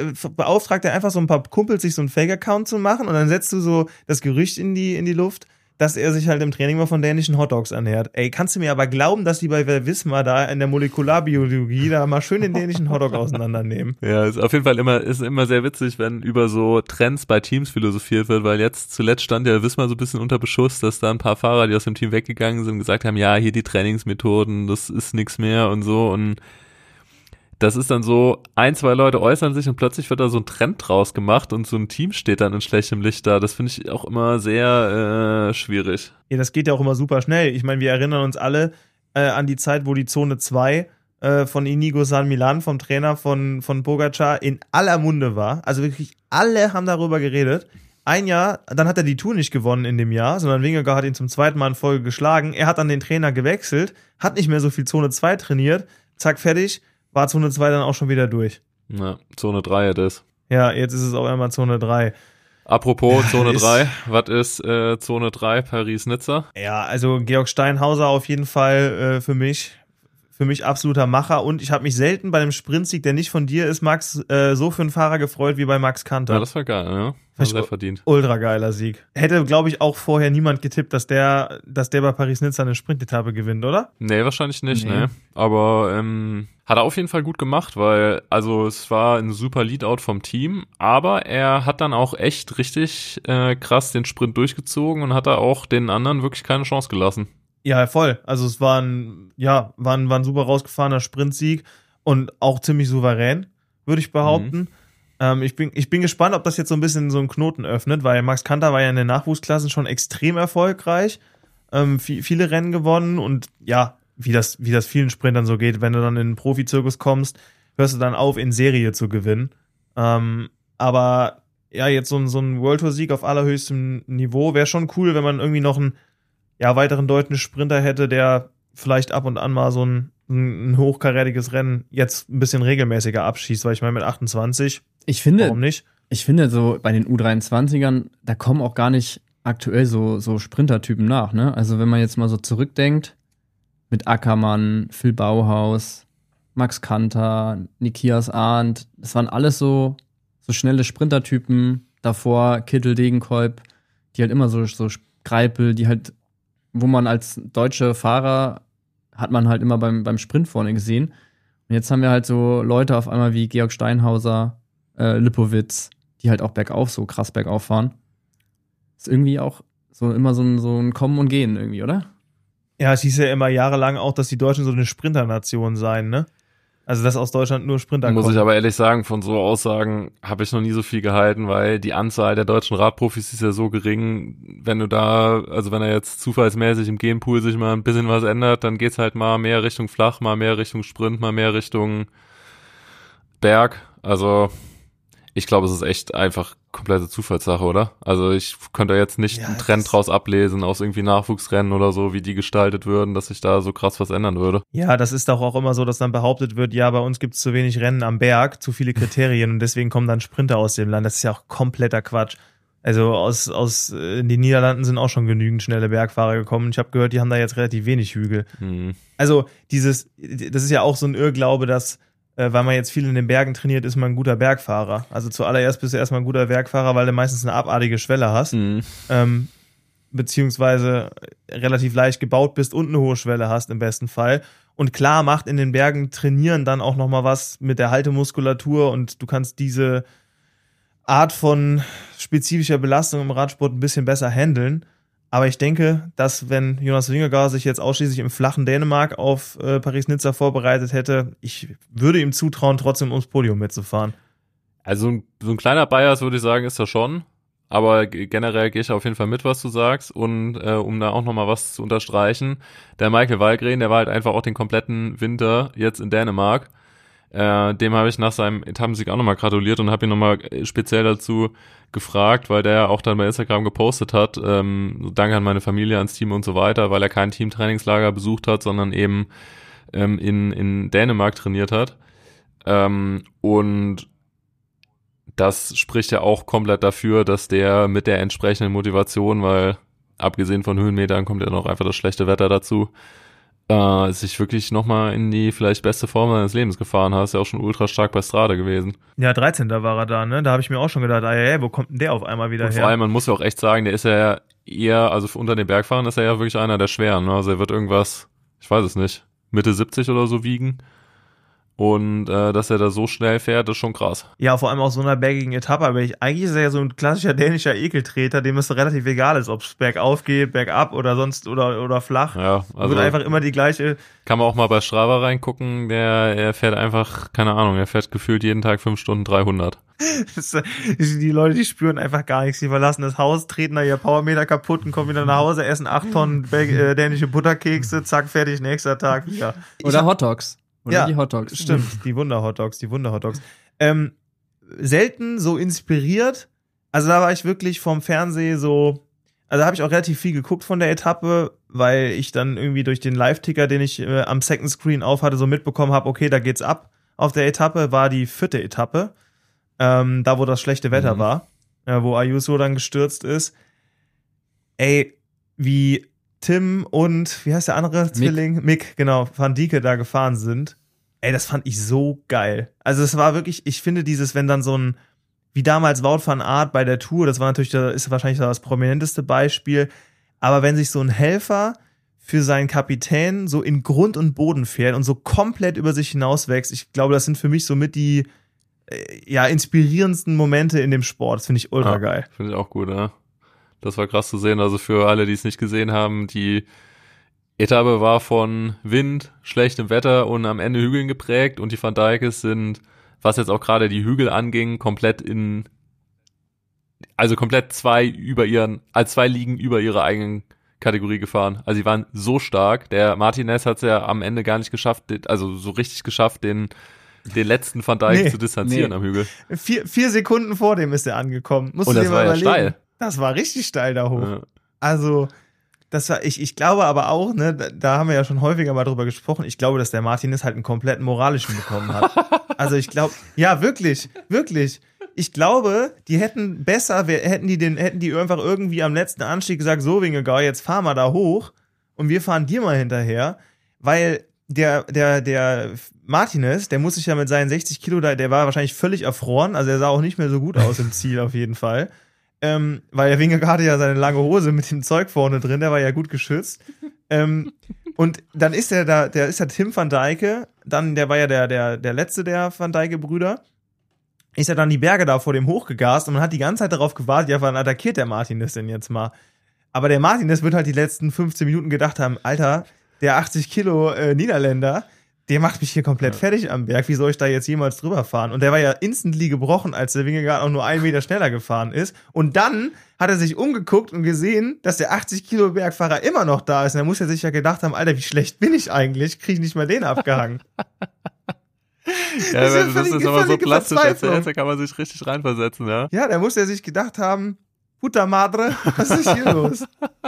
Beauftragt er einfach so ein paar Kumpels, sich so einen Fake-Account zu machen und dann setzt du so das Gerücht in die Luft, dass er sich halt im Training mal von dänischen Hotdogs ernährt. Ey, kannst du mir aber glauben, dass die bei Wismar da in der Molekularbiologie da mal schön den dänischen Hotdog auseinandernehmen?
Ja, ist auf jeden Fall immer sehr witzig, wenn über so Trends bei Teams philosophiert wird, weil zuletzt stand ja Wismar so ein bisschen unter Beschuss, dass da ein paar Fahrer, die aus dem Team weggegangen sind, gesagt haben, ja, hier die Trainingsmethoden, das ist nix mehr und so, und das ist dann so, 1, 2 Leute äußern sich und plötzlich wird da so ein Trend draus gemacht und so ein Team steht dann in schlechtem Licht da. Das finde ich auch immer sehr schwierig.
Ja, das geht ja auch immer super schnell. Ich meine, wir erinnern uns alle an die Zeit, wo die Zone 2 von Inigo San Milan, vom Trainer von Pogacar, in aller Munde war. Also wirklich alle haben darüber geredet. Ein Jahr, dann hat er die Tour nicht gewonnen in dem Jahr, sondern Vingegaard hat ihn zum 2. Mal in Folge geschlagen. Er hat dann den Trainer gewechselt, hat nicht mehr so viel Zone 2 trainiert. Zack, fertig. War Zone 2 dann auch schon wieder durch.
Ja, Zone 3 das.
Ja, jetzt ist es auch einmal Zone 3.
Apropos Zone 3, was ist Zone 3 Paris-Nizza?
Ja, also Georg Steinhauser auf jeden Fall für mich absoluter Macher, und ich habe mich selten bei einem Sprintsieg, der nicht von dir ist, Max, so für einen Fahrer gefreut wie bei Max Kanter.
Ja, das war geil, ja. War sehr verdient.
Ultra geiler Sieg. Hätte, glaube ich, auch vorher niemand getippt, dass der bei Paris-Nizza eine Sprintetappe gewinnt, oder?
Nee, wahrscheinlich nicht, ne. Aber hat er auf jeden Fall gut gemacht, weil, also es war ein super Leadout vom Team, aber er hat dann auch echt richtig krass den Sprint durchgezogen und hat da auch den anderen wirklich keine Chance gelassen.
Ja, voll. Also es war ein super rausgefahrener Sprintsieg und auch ziemlich souverän, würde ich behaupten. Ich bin gespannt, ob das jetzt so ein bisschen so einen Knoten öffnet, weil Max Kanter war ja in den Nachwuchsklassen schon extrem erfolgreich, viele Rennen gewonnen, und ja, wie das vielen Sprintern so geht, wenn du dann in den Profizirkus kommst, hörst du dann auf, in Serie zu gewinnen. Aber ja, jetzt so ein World Tour Sieg auf allerhöchstem Niveau wäre schon cool, wenn man irgendwie noch einen weiteren deutschen Sprinter hätte, der vielleicht ab und an mal so ein hochkarätiges Rennen jetzt ein bisschen regelmäßiger abschießt, weil ich meine, mit 28, warum nicht?
Ich finde, so bei den U23ern, da kommen auch gar nicht aktuell so Sprintertypen nach, ne? Also wenn man jetzt mal so zurückdenkt, mit Ackermann, Phil Bauhaus, Max Kanter, Nikias Arndt, das waren alles so schnelle Sprintertypen, davor Kittel, Degenkolb, die halt immer so Greipel, die halt, wo man als deutsche Fahrer hat man halt immer beim Sprint vorne gesehen. Und jetzt haben wir halt so Leute auf einmal wie Georg Steinhauser, Lipowitz, die halt auch so krass bergauf fahren. Ist irgendwie auch so immer so ein Kommen und Gehen irgendwie, oder?
Ja, es hieß ja immer jahrelang auch, dass die Deutschen so eine Sprinter-Nation seien, ne? Also, dass aus Deutschland nur Sprinter kommen.
Muss ich aber ehrlich sagen, von so Aussagen habe ich noch nie so viel gehalten, weil die Anzahl der deutschen Radprofis ist ja so gering, wenn er jetzt zufallsmäßig im Genpool sich mal ein bisschen was ändert, dann geht's halt mal mehr Richtung Flach, mal mehr Richtung Sprint, mal mehr Richtung Berg. Also, ich glaube, es ist echt einfach komplette Zufallssache, oder? Also ich könnte jetzt nicht einen Trend draus ablesen aus irgendwie Nachwuchsrennen oder so, wie die gestaltet würden, dass sich da so krass was ändern würde.
Ja, das ist doch auch immer so, dass dann behauptet wird, ja, bei uns gibt es zu wenig Rennen am Berg, zu viele Kriterien, und deswegen kommen dann Sprinter aus dem Land. Das ist ja auch kompletter Quatsch. Also aus in den Niederlanden sind auch schon genügend schnelle Bergfahrer gekommen. Ich habe gehört, die haben da jetzt relativ wenig Hügel. Also das ist ja auch so ein Irrglaube, dass weil man jetzt viel in den Bergen trainiert, ist man ein guter Bergfahrer. Also zuallererst bist du erstmal ein guter Bergfahrer, weil du meistens eine abartige Schwelle hast, beziehungsweise relativ leicht gebaut bist und eine hohe Schwelle hast im besten Fall. Und klar macht in den Bergen Trainieren dann auch nochmal was mit der Haltemuskulatur, und du kannst diese Art von spezifischer Belastung im Radsport ein bisschen besser handeln. Aber ich denke, dass wenn Jonas Vingegaard sich jetzt ausschließlich im flachen Dänemark auf Paris-Nizza vorbereitet hätte, ich würde ihm zutrauen, trotzdem ums Podium mitzufahren.
Also so ein kleiner Bias, würde ich sagen, ist er schon. Aber generell gehe ich auf jeden Fall mit, was du sagst. Und um da auch nochmal was zu unterstreichen, der Michael Wallgren, der war halt einfach auch den kompletten Winter jetzt in Dänemark. Dem habe ich nach seinem Etappensieg auch nochmal gratuliert und habe ihn nochmal speziell dazu gefragt, weil der ja auch dann bei Instagram gepostet hat, Dank an meine Familie, ans Team und so weiter, weil er kein Teamtrainingslager besucht hat, sondern eben in Dänemark trainiert hat. Und das spricht ja auch komplett dafür, dass der mit der entsprechenden Motivation, weil abgesehen von Höhenmetern kommt ja noch einfach das schlechte Wetter dazu, sich wirklich nochmal in die vielleicht beste Form seines Lebens gefahren hat. Ist ja auch schon ultra stark bei Strade gewesen.
Ja, 13. war er da, ne? Da habe ich mir auch schon gedacht, wo kommt denn der auf einmal wieder her?
Vor allem, man muss ja auch echt sagen, der ist ja eher, also unter den Bergfahrern ist er ja wirklich einer der Schweren. Ne? Also er wird irgendwas, ich weiß es nicht, Mitte 70 oder so wiegen. Und dass er da so schnell fährt, ist schon krass.
Ja, vor allem auf so einer bergigen Etappe, aber eigentlich ist er ja so ein klassischer dänischer Ekeltreter, dem es relativ egal ist, ob es bergauf geht, bergab oder sonst oder flach.
Ja, also
wird einfach immer die gleiche.
Kann man auch mal bei Strava reingucken, er fährt einfach, keine Ahnung, er fährt gefühlt jeden Tag 5 Stunden 300.
Die Leute, die spüren einfach gar nichts, die verlassen das Haus, treten da ihr Powermeter kaputt und kommen wieder nach Hause, essen 8 Tonnen dänische Butterkekse, zack, fertig, nächster Tag wieder.
Oder Hotdogs. Oder
ja,
die Hotdogs.
Stimmt, die Wunder-Hotdogs. Selten so inspiriert. Also da war ich wirklich vom Fernsehen so, also da habe ich auch relativ viel geguckt von der Etappe, weil ich dann irgendwie durch den Live-Ticker, den ich am Second Screen auf hatte, so mitbekommen habe, okay, da geht's ab. Auf der Etappe war die 4. Etappe, da wo das schlechte Wetter war, wo Ayuso dann gestürzt ist. Ey, wie Tim und, wie heißt der andere Zwilling? Mick, genau, Van Dijk da gefahren sind. Ey, das fand ich so geil. Also es war wirklich, ich finde dieses, wenn dann so ein, wie damals Wout van Aert bei der Tour, das war natürlich, ist wahrscheinlich das prominenteste Beispiel, aber wenn sich so ein Helfer für seinen Kapitän so in Grund und Boden fährt und so komplett über sich hinauswächst, ich glaube, das sind für mich somit die inspirierendsten Momente in dem Sport. Das finde ich ultra geil.
Finde ich auch gut, ja. Das war krass zu sehen. Also für alle, die es nicht gesehen haben, die Etappe war von Wind, schlechtem Wetter und am Ende Hügeln geprägt und die Van Dijkes sind, was jetzt auch gerade die Hügel anging, komplett zwei Ligen über ihrer eigenen Kategorie gefahren. Also sie waren so stark. Der Martinez hat es ja am Ende gar nicht geschafft, also so richtig geschafft, den letzten Van Dijk zu distanzieren am Hügel.
4 Sekunden vor dem ist er angekommen.
Und das war ja steil.
Das war richtig steil da hoch. Ja. Also, das war, ich glaube aber auch, ne, da haben wir ja schon häufiger mal drüber gesprochen, ich glaube, dass der Martinez halt einen kompletten moralischen bekommen hat. Also ich glaube, ja, wirklich. Ich glaube, die hätten besser, hätten die einfach irgendwie am letzten Anstieg gesagt, so Vingegaard, jetzt fahr mal da hoch und wir fahren dir mal hinterher, weil der Martinez, der muss sich ja mit seinen 60 Kilo, der war wahrscheinlich völlig erfroren, also er sah auch nicht mehr so gut aus im Ziel auf jeden Fall. Weil der Vingegaard hatte ja seine lange Hose mit dem Zeug vorne drin, der war ja gut geschützt. Und dann ist der ist der Tim van Dijke, dann, der war ja der letzte der Van Dijke-Brüder, ist ja dann die Berge da vor dem hochgegast und man hat die ganze Zeit darauf gewartet, ja, wann attackiert der Martinez denn jetzt mal? Aber der Martinez wird halt die letzten 15 Minuten gedacht haben, Alter, der 80 Kilo Niederländer, der macht mich hier komplett fertig am Berg. Wie soll ich da jetzt jemals drüber fahren? Und der war ja instantly gebrochen, als der Vingegaard auch nur 1 Meter schneller gefahren ist. Und dann hat er sich umgeguckt und gesehen, dass der 80 Kilo Bergfahrer immer noch da ist. Und dann muss er sich ja gedacht haben, Alter, wie schlecht bin ich eigentlich? Krieg ich nicht mal den abgehangen.
Ja, das ist aber so plastisch erzählt, da kann man sich richtig reinversetzen, ja.
Ja, da muss er sich gedacht haben, Puta Madre, was ist hier los?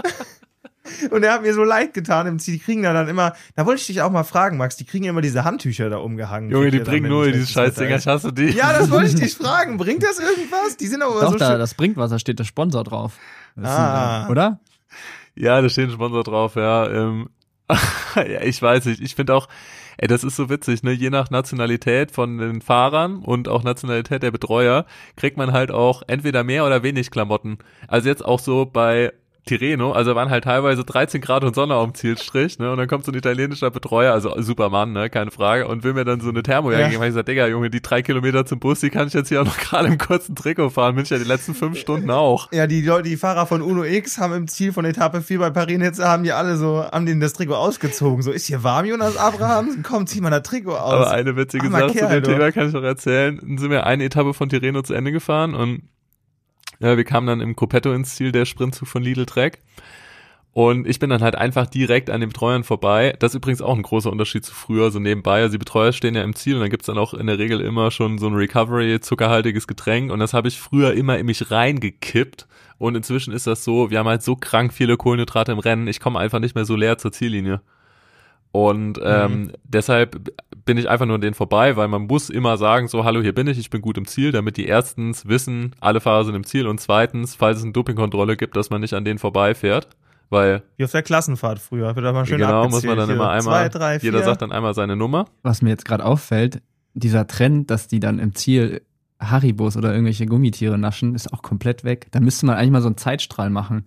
Und er hat mir so leid getan im Ziel. Die kriegen dann immer, da wollte ich dich auch mal fragen, Max, die kriegen immer diese Handtücher da umgehangen.
Junge, die bringen nur diese Scheißdinger, ich hasse die.
Ja, das wollte ich dich fragen. Bringt das irgendwas? Die sind aber immer
doch,
so schön.
Das bringt was, da steht der Sponsor drauf. Oder?
Ja, da steht ein Sponsor drauf, ja. Ja, ich weiß nicht, ich finde auch, das ist so witzig, ne? Je nach Nationalität von den Fahrern und auch Nationalität der Betreuer kriegt man halt auch entweder mehr oder wenig Klamotten. Also jetzt auch so bei Tirreno, also waren halt teilweise 13 Grad und Sonne am Zielstrich, ne, und dann kommt so ein italienischer Betreuer, also Supermann, ne, keine Frage, und will mir dann so eine Thermojacke geben, weil ich sag, Digga, Junge, die 3 Kilometer zum Bus, die kann ich jetzt hier auch noch gerade im kurzen Trikot fahren, bin ich ja die letzten 5 Stunden auch.
Ja, die Fahrer von Uno X haben im Ziel von Etappe 4 bei Paris-Nizza, haben denen das Trikot ausgezogen, so, ist hier warm, Jonas Abraham? Komm, zieh mal das Trikot aus.
Aber eine witzige Sache zu dem Thema kann ich noch erzählen, dann sind wir eine Etappe von Tirreno zu Ende gefahren und ja, wir kamen dann im Gruppetto ins Ziel, der Sprintzug von Lidl Trek. Und ich bin dann halt einfach direkt an den Betreuern vorbei. Das ist übrigens auch ein großer Unterschied zu früher, so nebenbei. Also die Betreuer stehen ja im Ziel und dann gibt's dann auch in der Regel immer schon so ein Recovery-zuckerhaltiges Getränk. Und das habe ich früher immer in mich reingekippt. Und inzwischen ist das so, wir haben halt so krank viele Kohlenhydrate im Rennen, ich komme einfach nicht mehr so leer zur Ziellinie. Und deshalb bin ich einfach nur an denen vorbei, weil man muss immer sagen, so, hallo, hier bin ich bin gut im Ziel, damit die erstens wissen, alle Fahrer sind im Ziel und zweitens, falls es eine Dopingkontrolle gibt, dass man nicht an denen vorbeifährt, weil...
Wie auf der Klassenfahrt früher, wird da mal schön
genau, muss man dann
hier.
immer einmal,
2, 3, 4.
jeder sagt dann einmal seine Nummer.
Was mir jetzt gerade auffällt, dieser Trend, dass die dann im Ziel Haribos oder irgendwelche Gummitiere naschen, ist auch komplett weg. Da müsste man eigentlich mal so einen Zeitstrahl machen.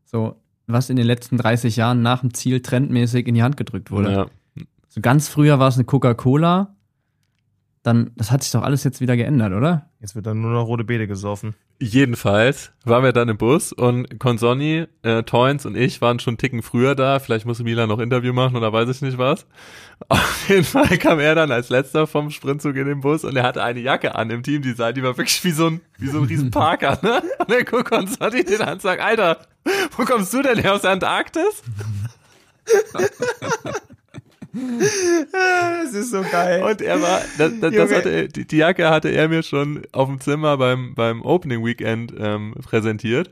So, was in den letzten 30 Jahren nach dem Ziel trendmäßig in die Hand gedrückt wurde.
Ja.
So ganz früher war es eine Coca-Cola. Dann, das hat sich doch alles jetzt wieder geändert, oder?
Jetzt wird dann nur noch rote Beete gesoffen.
Jedenfalls waren wir dann im Bus und Consonni, Toins und ich waren schon einen Ticken früher da. Vielleicht musste Milan noch Interview machen oder weiß ich nicht was. Auf jeden Fall kam er dann als letzter vom Sprintzug in den Bus und er hatte eine Jacke an im Teamdesign, die war wirklich wie so ein riesen Parker, ne? Und dann guckt Consonni den an und sagt, Alter, wo kommst du denn her, aus der Antarktis?
Das ist so geil.
Und er war, die Jacke hatte er mir schon auf dem Zimmer beim Opening Weekend präsentiert.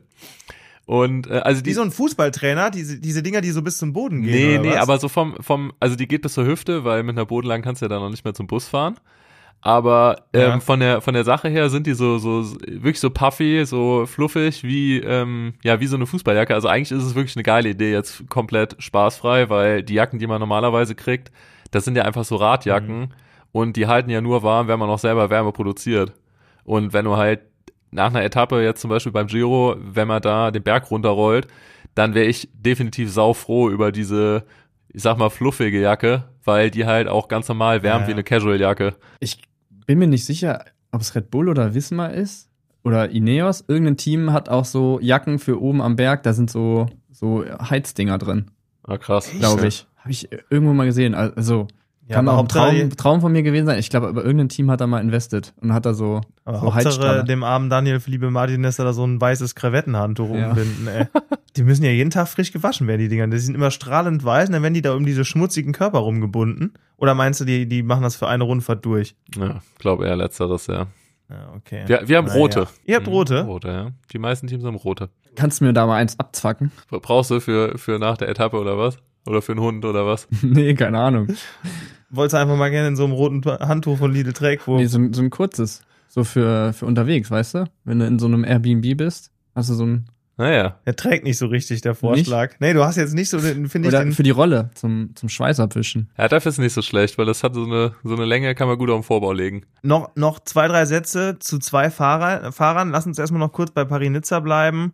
Und also
wie so ein Fußballtrainer, diese Dinger, die so bis zum Boden gehen.
Nee, aber so also die geht bis zur Hüfte, weil mit einer Bodenlang kannst du ja dann noch nicht mehr zum Bus fahren. Aber von der Sache her sind die so wirklich so puffy, so fluffig wie so eine Fußballjacke. Also eigentlich ist es wirklich eine geile Idee, jetzt komplett spaßfrei, weil die Jacken, die man normalerweise kriegt, das sind ja einfach so Radjacken und die halten ja nur warm, wenn man auch selber Wärme produziert. Und wenn du halt nach einer Etappe, jetzt zum Beispiel beim Giro, wenn man da den Berg runterrollt, dann wäre ich definitiv saufroh über diese, ich sag mal, fluffige Jacke, weil die halt auch ganz normal wärmt wie eine Casual-Jacke.
Ich bin mir nicht sicher, ob es Red Bull oder Visma ist oder Ineos. Irgendein Team hat auch so Jacken für oben am Berg, da sind so Heizdinger drin.
Ah, krass.
Glaube ich. Habe ich irgendwo mal gesehen. Also
Ja,
kann
aber
auch ein Traum von mir gewesen sein. Ich glaube, aber irgendein Team hat da mal invested und hat da so
Hauptsache
Heizstrahler.
dem armen Daniel Felipe Martinez da so ein weißes Krawettenhandtuch umbinden, ey. Die müssen ja jeden Tag frisch gewaschen werden, die Dinger. Die sind immer strahlend weiß und dann werden die da um diese schmutzigen Körper rumgebunden. Oder meinst du, die machen das für eine Rundfahrt durch?
Ja, glaube eher letzteres, ja.
Ja, okay.
Wir haben rote.
Ihr habt rote?
Rote, ja. Die meisten Teams haben rote.
Kannst du mir da mal eins abzwacken?
Brauchst du für nach der Etappe oder was? Oder für einen Hund oder was?
Nee, keine Ahnung.
Wolltest du einfach mal gerne in so einem roten Handtuch von Lidl Trek, wo...
Nee, so ein kurzes. So für unterwegs, weißt du? Wenn du in so einem Airbnb bist, hast du so ein...
Naja.
Der trägt nicht so richtig, der Vorschlag. Nicht? Nee, du hast jetzt nicht so, finde ich...
Oder für die Rolle, zum Schweiß abwischen.
Ja, dafür ist es nicht so schlecht, weil das hat so eine Länge, kann man gut auf den Vorbau legen.
Noch 2-3 Sätze zu 2 Fahrern. Lass uns erstmal noch kurz bei Paris-Nizza bleiben.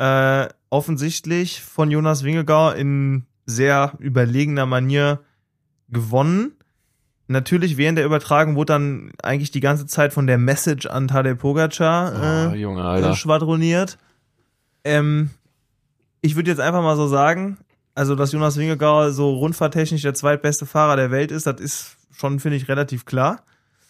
Offensichtlich von Jonas Vingegaard in sehr überlegener Manier gewonnen. Natürlich während der Übertragung wurde dann eigentlich die ganze Zeit von der Message an Tadej Pogacar
Junge, Alter.
schwadroniert. Ich würde jetzt einfach mal so sagen, also dass Jonas Vingegaard so rundfahrttechnisch der zweitbeste Fahrer der Welt ist, das ist schon, finde ich, relativ klar.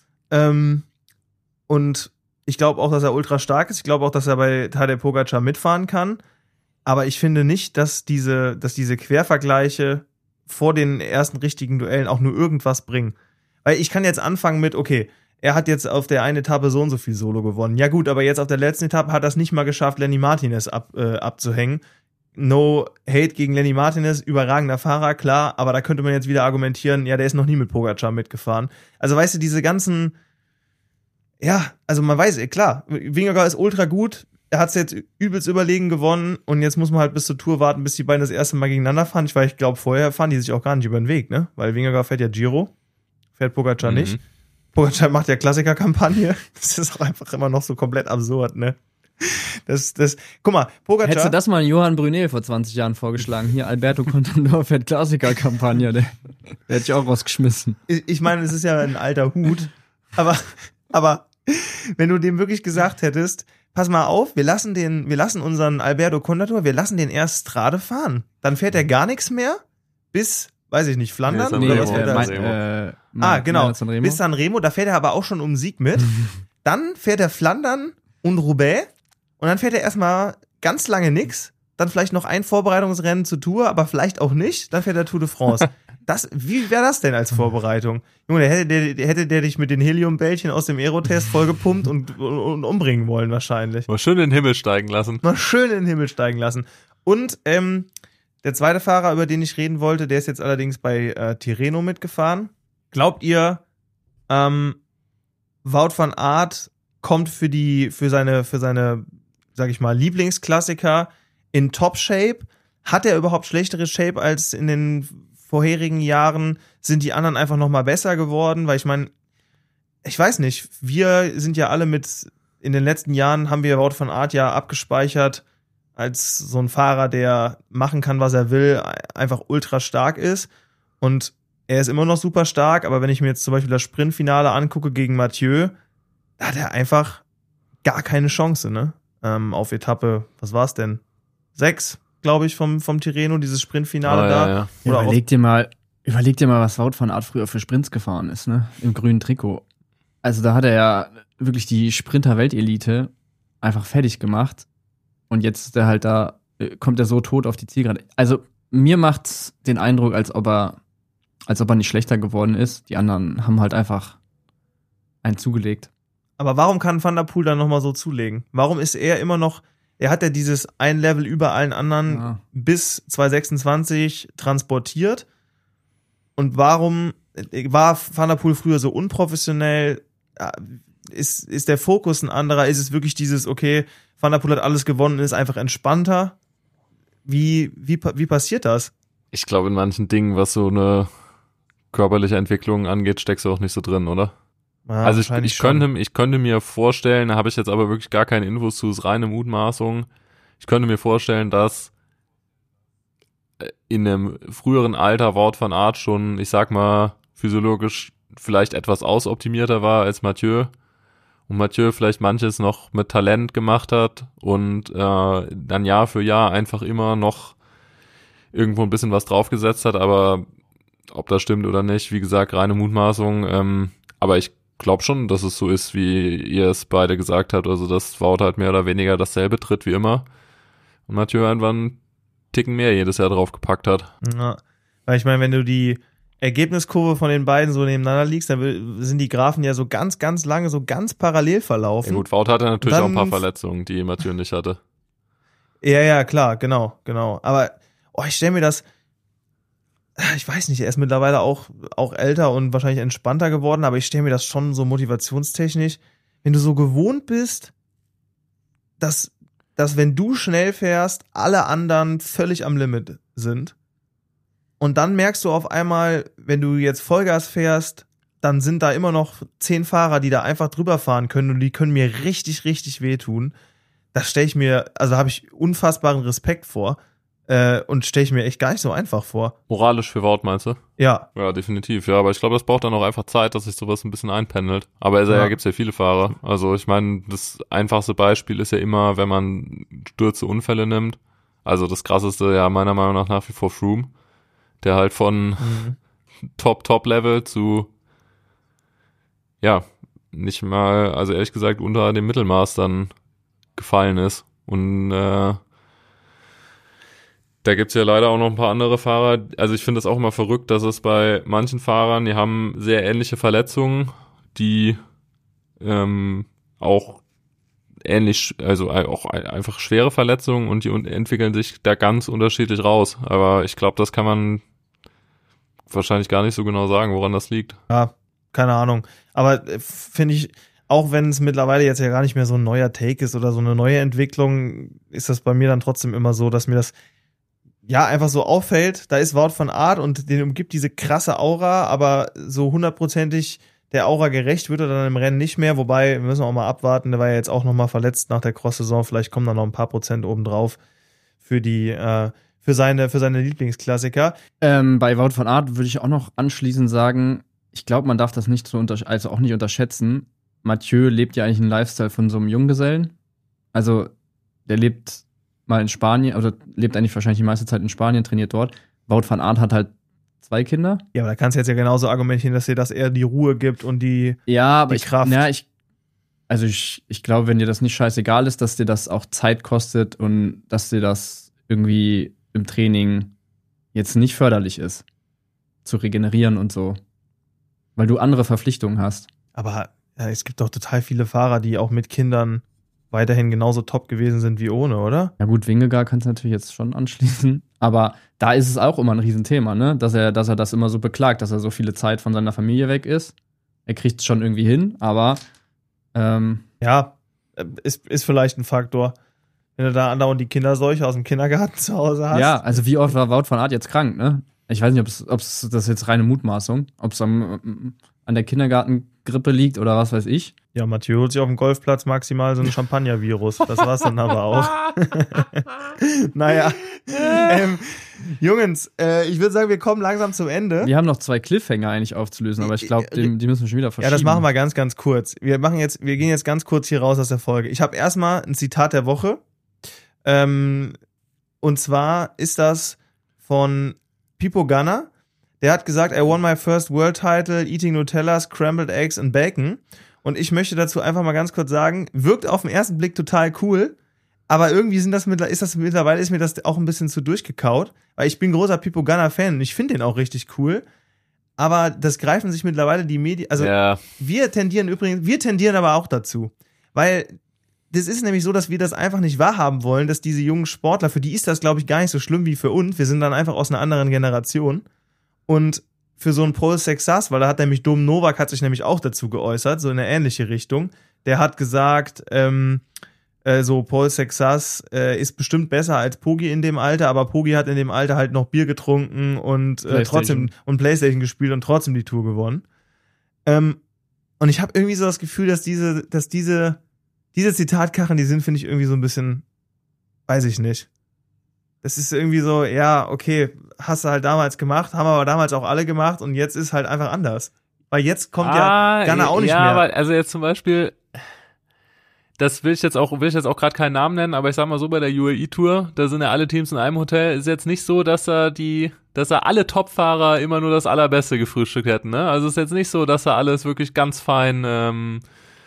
Und ich glaube auch, dass er ultra stark ist. Ich glaube auch, dass er bei Tadej Pogacar mitfahren kann. Aber ich finde nicht, dass diese Quervergleiche vor den ersten richtigen Duellen auch nur irgendwas bringen. Weil ich kann jetzt anfangen mit, okay, er hat jetzt auf der einen Etappe so und so viel Solo gewonnen. Ja gut, aber jetzt auf der letzten Etappe hat er es nicht mal geschafft, Lenny Martinez abzuhängen. No hate gegen Lenny Martinez, überragender Fahrer, klar, aber da könnte man jetzt wieder argumentieren, ja, der ist noch nie mit Pogacar mitgefahren. Also weißt du, diese ganzen, ja, also man weiß, klar, Vingegaard ist ultra gut, er hat es jetzt übelst überlegen gewonnen und jetzt muss man halt bis zur Tour warten, bis die beiden das erste Mal gegeneinander fahren. Ich glaube, vorher fahren die sich auch gar nicht über den Weg, ne? Weil Vingegaard fährt ja Giro, fährt Pogacar nicht. Pogacar macht ja Klassikerkampagne. Das ist auch einfach immer noch so komplett absurd, ne? Guck mal, Pogacar...
Hättest du das mal Johann Brunel vor 20 Jahren vorgeschlagen? Hier, Alberto Contador fährt Klassikerkampagne, der hätte ich auch rausgeschmissen.
Ich meine, es ist ja ein alter Hut, aber wenn du dem wirklich gesagt hättest, pass mal auf, wir lassen unseren Alberto Contador, wir lassen den erst Strade fahren. Dann fährt er gar nichts mehr bis, weiß ich nicht, Flandern?
Nee,
oder was fährt er? Genau, bis Sanremo, da fährt er aber auch schon um Sieg mit. Dann fährt er Flandern und Roubaix und dann fährt er erstmal ganz lange nix. Dann vielleicht noch ein Vorbereitungsrennen zur Tour, aber vielleicht auch nicht. Dann fährt er Tour de France. Wie wäre das denn als Vorbereitung? Junge, hätte der dich mit den Heliumbällchen aus dem Aerotest vollgepumpt und umbringen wollen wahrscheinlich.
Mal schön in den Himmel steigen lassen.
Und der zweite Fahrer, über den ich reden wollte, der ist jetzt allerdings bei Tirreno mitgefahren. Glaubt ihr, Wout van Aert kommt für seine, sag ich mal, Lieblingsklassiker in Top-Shape? Hat er überhaupt schlechtere Shape als in den vorherigen Jahren? Sind die anderen einfach noch mal besser geworden? Weil ich meine, ich weiß nicht, wir sind ja alle in den letzten Jahren haben wir Wout van Aert ja abgespeichert als so ein Fahrer, der machen kann, was er will, einfach ultra stark ist. Und er ist immer noch super stark, aber wenn ich mir jetzt zum Beispiel das Sprintfinale angucke gegen Mathieu, da hat er einfach gar keine Chance, ne? Auf Etappe, was war's denn? 6, glaube ich, vom Tirreno, dieses Sprintfinale da.
Ja.
Oder
Überleg dir mal, was Wout van Aert früher für Sprints gefahren ist, ne? Im grünen Trikot. Also da hat er ja wirklich die Sprinter-Weltelite einfach fertig gemacht. Und jetzt ist er halt da, kommt er so tot auf die Zielgerade. Also mir macht's den Eindruck, als ob er nicht schlechter geworden ist. Die anderen haben halt einfach einen zugelegt.
Aber warum kann Van der Poel dann nochmal so zulegen? Warum ist er immer noch, er hat ja dieses ein Level über allen anderen bis 2026 transportiert. Und warum war Van der Poel früher so unprofessionell? Ist der Fokus ein anderer? Ist es wirklich dieses, okay, Van der Poel hat alles gewonnen und ist einfach entspannter? Wie passiert das?
Ich glaube, in manchen Dingen, was so eine körperliche Entwicklung angeht, steckst du auch nicht so drin, oder?
Ja,
also ich könnte mir vorstellen, da habe ich jetzt aber wirklich gar keine Infos zu, ist reine Mutmaßung. Ich könnte mir vorstellen, dass in einem früheren Alter Wout van Aert schon, ich sag mal, physiologisch vielleicht etwas ausoptimierter war als Mathieu. Und Mathieu vielleicht manches noch mit Talent gemacht hat und dann Jahr für Jahr einfach immer noch irgendwo ein bisschen was draufgesetzt hat, aber ob das stimmt oder nicht, wie gesagt, reine Mutmaßung. Aber ich glaube schon, dass es so ist, wie ihr es beide gesagt habt, also dass Wout halt mehr oder weniger dasselbe tritt wie immer und Mathieu einfach einen Ticken mehr jedes Jahr draufgepackt hat.
Ja, weil ich meine, wenn du die Ergebniskurve von den beiden so nebeneinander liegst, dann sind die Graphen ja so ganz, ganz lange, so ganz parallel verlaufen.
Ja gut, Wout hatte natürlich
dann
auch ein paar Verletzungen, die Mathieu nicht hatte.
Ja, klar, genau. Aber ich stelle mir das, ich weiß nicht, er ist mittlerweile auch älter und wahrscheinlich entspannter geworden, aber ich stelle mir das schon so motivationstechnisch, wenn du so gewohnt bist, dass wenn du schnell fährst, alle anderen völlig am Limit sind. Und dann merkst du auf einmal, wenn du jetzt Vollgas fährst, dann sind da immer noch 10 Fahrer, die da einfach drüber fahren können und die können mir richtig, richtig wehtun. Das stelle ich mir, also da habe ich unfassbaren Respekt vor und stelle ich mir echt gar nicht so einfach vor.
Moralisch für Wout, meinst du?
Ja.
Ja, definitiv. Ja, aber ich glaube, das braucht dann auch einfach Zeit, dass sich sowas ein bisschen einpendelt. Aber gibt's ja viele Fahrer. Also ich meine, das einfachste Beispiel ist ja immer, wenn man Stürze, Unfälle nimmt. Also das krasseste ja meiner Meinung nach wie vor Froome, der halt von Top-Level zu, ja, nicht mal, also ehrlich gesagt unter dem Mittelmaß dann gefallen ist. Und da gibt's ja leider auch noch ein paar andere Fahrer. Also ich finde das auch immer verrückt, dass es bei manchen Fahrern, die haben sehr ähnliche Verletzungen, die auch ähnlich, also auch einfach schwere Verletzungen und die entwickeln sich da ganz unterschiedlich raus. Aber ich glaube, das kann man wahrscheinlich gar nicht so genau sagen, woran das liegt.
Ja, keine Ahnung. Aber finde ich, auch wenn es mittlerweile jetzt ja gar nicht mehr so ein neuer Take ist oder so eine neue Entwicklung, ist das bei mir dann trotzdem immer so, dass mir das ja einfach so auffällt. Da ist Wout van Aert und den umgibt diese krasse Aura, aber so hundertprozentig der Aura gerecht wird er dann im Rennen nicht mehr. Wobei, wir müssen auch mal abwarten, der war ja jetzt auch nochmal verletzt nach der Cross-Saison. Vielleicht kommen da noch ein paar Prozent obendrauf für die für seine Lieblingsklassiker.
Bei Wout van Aert würde ich auch noch anschließend sagen, ich glaube, man darf das nicht auch nicht unterschätzen. Mathieu lebt ja eigentlich einen Lifestyle von so einem Junggesellen. Also, der lebt mal in Spanien, oder lebt eigentlich wahrscheinlich die meiste Zeit in Spanien, trainiert dort. Wout van Aert hat halt 2 Kinder.
Ja, aber da kannst du jetzt ja genauso argumentieren, dass dir das eher die Ruhe gibt und die Kraft.
Ich glaube, wenn dir das nicht scheißegal ist, dass dir das auch Zeit kostet und dass dir das irgendwie im Training jetzt nicht förderlich ist, zu regenerieren und so. Weil du andere Verpflichtungen hast.
Aber es gibt doch total viele Fahrer, die auch mit Kindern weiterhin genauso top gewesen sind wie ohne, oder?
Ja gut, Vingegaard kannst du natürlich jetzt schon anschließen. Aber da ist es auch immer ein Riesenthema, ne? Dass er das immer so beklagt, dass er so viele Zeit von seiner Familie weg ist. Er kriegt es schon irgendwie hin, aber
ja, ist vielleicht ein Faktor. Wenn du da andauernd die Kinderseuche aus dem Kindergarten zu Hause hast.
Ja, also wie oft war Wout van Aert jetzt krank, ne? Ich weiß nicht, ob es das ist jetzt reine Mutmaßung, ob es an der Kindergartenkrankenkasse Grippe liegt oder was weiß ich.
Ja, Mathieu holt sich auf dem Golfplatz maximal so ein Champagner-Virus. Das war's dann aber auch. Naja. Jungs, ich würde sagen, wir kommen langsam zum Ende.
Wir haben noch 2 Cliffhanger eigentlich aufzulösen, aber ich glaube, die müssen wir schon wieder verschieben.
Ja, das machen wir ganz, ganz kurz. Wir gehen jetzt ganz kurz hier raus aus der Folge. Ich habe erstmal ein Zitat der Woche. Und zwar ist das von Pipo Gunner. Der hat gesagt, I won my first world title eating Nutella, scrambled eggs and bacon. Und ich möchte dazu einfach mal ganz kurz sagen, wirkt auf den ersten Blick total cool, aber irgendwie ist mir das auch ein bisschen zu durchgekaut, weil ich bin großer Pipo Gunner Fan und ich finde den auch richtig cool. Aber das greifen sich mittlerweile die Medien, also wir tendieren aber auch dazu, weil das ist nämlich so, dass wir das einfach nicht wahrhaben wollen, dass diese jungen Sportler, für die ist das, glaube ich, gar nicht so schlimm wie für uns. Wir sind dann einfach aus einer anderen Generation. Und für so einen Paul Sexas, weil da hat nämlich Dom Novak hat sich nämlich auch dazu geäußert, so in eine ähnliche Richtung. Der hat gesagt, so Paul Sexas ist bestimmt besser als Pogi in dem Alter, aber Pogi hat in dem Alter halt noch Bier getrunken und trotzdem und PlayStation gespielt und trotzdem die Tour gewonnen. Und ich habe irgendwie so das Gefühl, dass diese Zitatkarren, die sind, finde ich, irgendwie so ein bisschen, weiß ich nicht. Das ist irgendwie so, ja, okay, hast du halt damals gemacht, haben aber damals auch alle gemacht und jetzt ist halt einfach anders. Weil jetzt kommt ja Gunner auch nicht mehr.
Aber also jetzt zum Beispiel, das will ich jetzt auch gerade keinen Namen nennen, aber ich sag mal so, bei der UAE-Tour, da sind ja alle Teams in einem Hotel, ist jetzt nicht so, dass da alle Topfahrer immer nur das Allerbeste gefrühstückt hätten, ne? Also ist jetzt nicht so, dass da alles wirklich ganz fein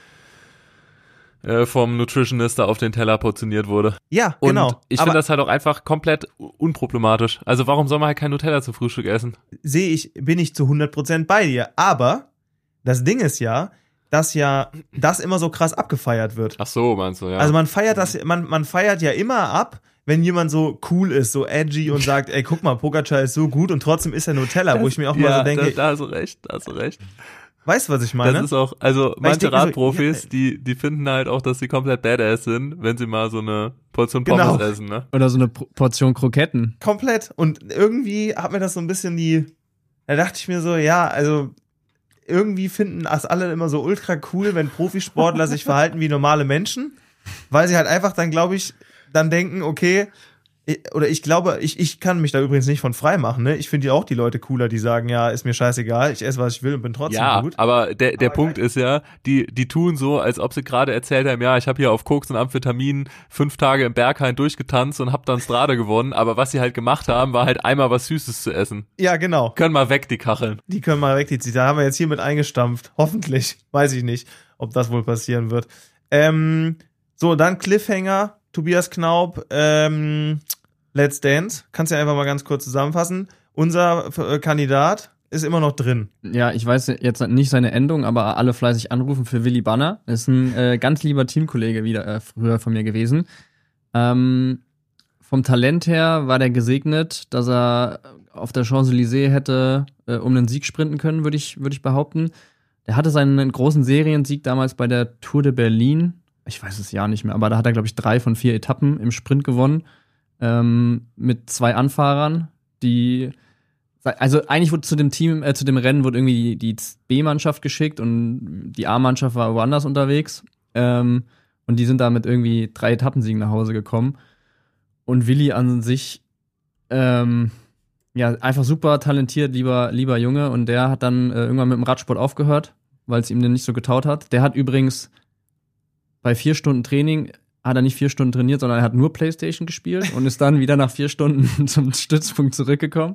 vom Nutritionist da auf den Teller portioniert wurde.
Ja, genau.
Und ich finde das halt auch einfach komplett unproblematisch. Also warum soll man halt kein Nutella zum Frühstück essen?
Bin ich zu 100% bei dir. Aber das Ding ist ja, dass das immer so krass abgefeiert wird.
Ach so, meinst du, ja.
Also man feiert man feiert ja immer ab, wenn jemand so cool ist, so edgy und sagt, ey, guck mal, Pogacar ist so gut und trotzdem ist er Nutella, wo ich mir auch mal so denke.
Da hast du recht.
Weißt du, was ich meine?
Das ist auch, also manche Radprofis, die finden halt auch, dass sie komplett badass sind, wenn sie mal so eine Portion Pommes essen, ne?
Oder so eine Portion Kroketten.
Komplett. Und irgendwie hat mir das so ein bisschen da dachte ich mir so, ja, also irgendwie finden das alle immer so ultra cool, wenn Profisportler sich verhalten wie normale Menschen, weil sie halt einfach dann, glaube ich, dann denken, okay, ich glaube, ich kann mich da übrigens nicht von frei machen, ne? Ich finde ja auch die Leute cooler, die sagen, ja, ist mir scheißegal, ich esse, was ich will und bin trotzdem gut.
Ja, aber der Punkt ist ja, die tun so, als ob sie gerade erzählt haben, ja, ich habe hier auf Koks und Amphetamin 5 Tage im Berghain durchgetanzt und hab dann Strade gewonnen, aber was sie halt gemacht haben, war halt einmal was Süßes zu essen.
Ja, genau.
Können mal weg, die Kacheln.
Die können mal weg, die Zitate. haben wir jetzt hiermit eingestampft. Hoffentlich. Weiß ich nicht, ob das wohl passieren wird. So, dann Cliffhanger, Tobias Knaub, Let's Dance. Kannst du ja einfach mal ganz kurz zusammenfassen. Unser Kandidat ist immer noch drin.
Ja, ich weiß jetzt nicht seine Endung, aber alle fleißig anrufen für Willy Banner. Ist ein ganz lieber Teamkollege wieder früher von mir gewesen. Vom Talent her war der gesegnet, dass er auf der Champs-Élysées hätte um einen Sieg sprinten können, würde ich behaupten. Der hatte seinen großen Seriensieg damals bei der Tour de Berlin. Ich weiß es ja nicht mehr, aber da hat er, glaube ich, 3 von 4 Etappen im Sprint gewonnen. Mit 2 Anfahrern, also eigentlich wurde zu dem Rennen wurde irgendwie die B-Mannschaft geschickt und die A-Mannschaft war woanders unterwegs. Und die sind da mit irgendwie 3 Etappensiegen nach Hause gekommen. Und Willi an sich, einfach super talentiert, lieber Junge. Und der hat dann irgendwann mit dem Radsport aufgehört, weil es ihm dann nicht so getaut hat. Der hat übrigens bei 4 Stunden Training hat er nicht 4 Stunden trainiert, sondern er hat nur PlayStation gespielt und ist dann wieder nach 4 Stunden zum Stützpunkt zurückgekommen.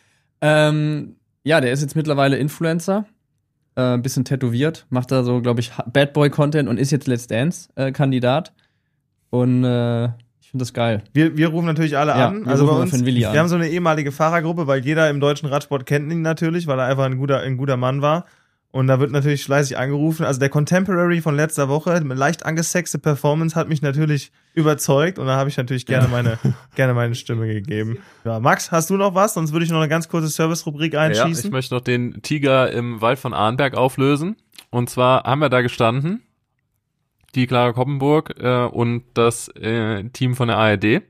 Der ist jetzt mittlerweile Influencer, ein bisschen tätowiert, macht da so, glaube ich, Bad Boy Content und ist jetzt Let's Dance Kandidat. Und ich finde das geil.
Wir rufen natürlich alle an. Also bei uns,
wir
haben so eine ehemalige Fahrergruppe, weil jeder im deutschen Radsport kennt ihn natürlich, weil er einfach ein guter Mann war. Und da wird natürlich fleißig angerufen. Also der Contemporary von letzter Woche, eine leicht angesexte Performance, hat mich natürlich überzeugt. Und da habe ich natürlich gerne meine Stimme gegeben. Ja, Max, hast du noch was? Sonst würde ich noch eine ganz kurze Service-Rubrik einschießen.
Ja, ich möchte noch den Tiger im Wald von Arnberg auflösen. Und zwar haben wir da gestanden, die Clara Koppenburg und das Team von der ARD.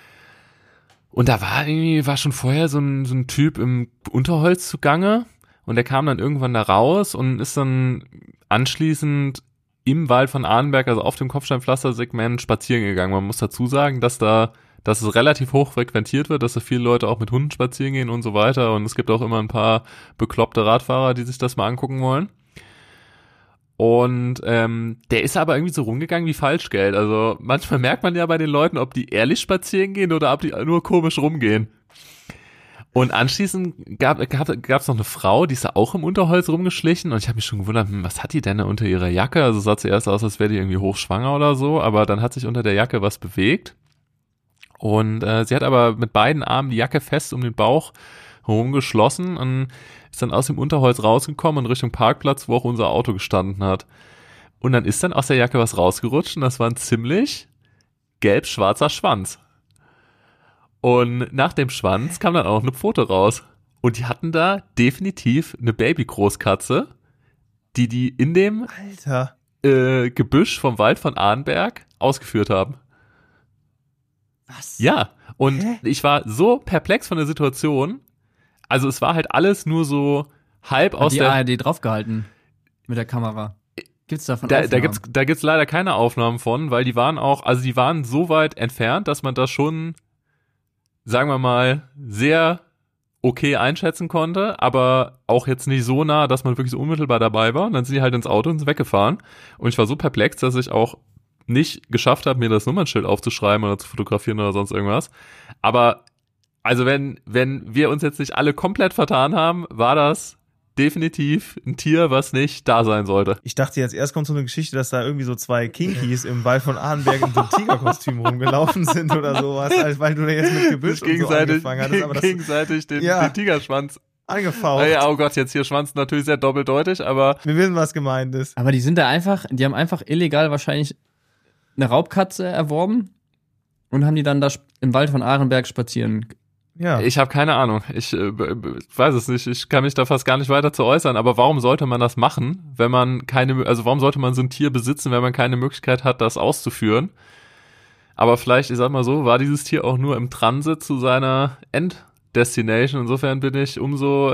Und da war schon vorher so ein Typ im Unterholz zugange. und der kam dann irgendwann da raus und ist dann anschließend im Wald von Arnberg, also auf dem Kopfsteinpflaster-Segment, spazieren gegangen. Man muss dazu sagen, dass es relativ hoch frequentiert wird, dass da viele Leute auch mit Hunden spazieren gehen und so weiter, und es gibt auch immer ein paar bekloppte Radfahrer, die sich das mal angucken wollen. Und der ist aber irgendwie so rumgegangen wie Falschgeld. Also manchmal merkt man ja bei den Leuten, ob die ehrlich spazieren gehen oder ob die nur komisch rumgehen. Und anschließend gab's noch eine Frau, die ist da auch im Unterholz rumgeschlichen, und ich habe mich schon gewundert, was hat die denn da unter ihrer Jacke? Also es sah zuerst aus, als wäre die irgendwie hochschwanger oder so, aber dann hat sich unter der Jacke was bewegt. Und sie hat aber mit beiden Armen die Jacke fest um den Bauch herumgeschlossen und ist dann aus dem Unterholz rausgekommen in Richtung Parkplatz, wo auch unser Auto gestanden hat. Und dann ist dann aus der Jacke was rausgerutscht, und das war ein ziemlich gelb-schwarzer Schwanz. Und nach dem Schwanz kam dann auch eine Pfote raus. Und die hatten da definitiv eine Baby-Großkatze, die in dem
Alter.
Gebüsch vom Wald von Arnberg ausgeführt haben.
Was?
Ja, und ich war so perplex von der Situation. Also es war halt alles nur so halb aus
die
der...
ARD draufgehalten mit der Kamera. Gibt's davon Aufnahmen?
Da gibt's leider keine Aufnahmen von, weil die waren so weit entfernt, dass man das schon, sagen wir mal, sehr okay einschätzen konnte, aber auch jetzt nicht so nah, dass man wirklich so unmittelbar dabei war. Und dann sind die halt ins Auto und sind weggefahren. Und ich war so perplex, dass ich auch nicht geschafft habe, mir das Nummernschild aufzuschreiben oder zu fotografieren oder sonst irgendwas. Aber also wenn wir uns jetzt nicht alle komplett vertan haben, war das definitiv ein Tier, was nicht da sein sollte.
Ich dachte jetzt, erst kommt so eine Geschichte, dass da irgendwie so zwei Kinkies im Wald von Arnberg in so einem Tigerkostüm rumgelaufen sind oder sowas, weil du da jetzt mit Gebüsch und so angefangen hattest. Aber das
gegenseitig den Tigerschwanz
angefaucht.
Ja, oh Gott, jetzt hier Schwanz natürlich sehr doppeldeutig, aber...
Wir wissen, was gemeint ist.
Aber die haben einfach illegal wahrscheinlich eine Raubkatze erworben und haben die dann da im Wald von Arnberg spazieren.
Ja.
Ich habe keine Ahnung. Ich weiß es nicht. Ich kann mich da fast gar nicht weiter zu äußern. Aber warum sollte man das machen, warum sollte man so ein Tier besitzen, wenn man keine Möglichkeit hat, das auszuführen? Aber vielleicht, ich sag mal so, war dieses Tier auch nur im Transit zu seiner Enddestination. Insofern bin ich umso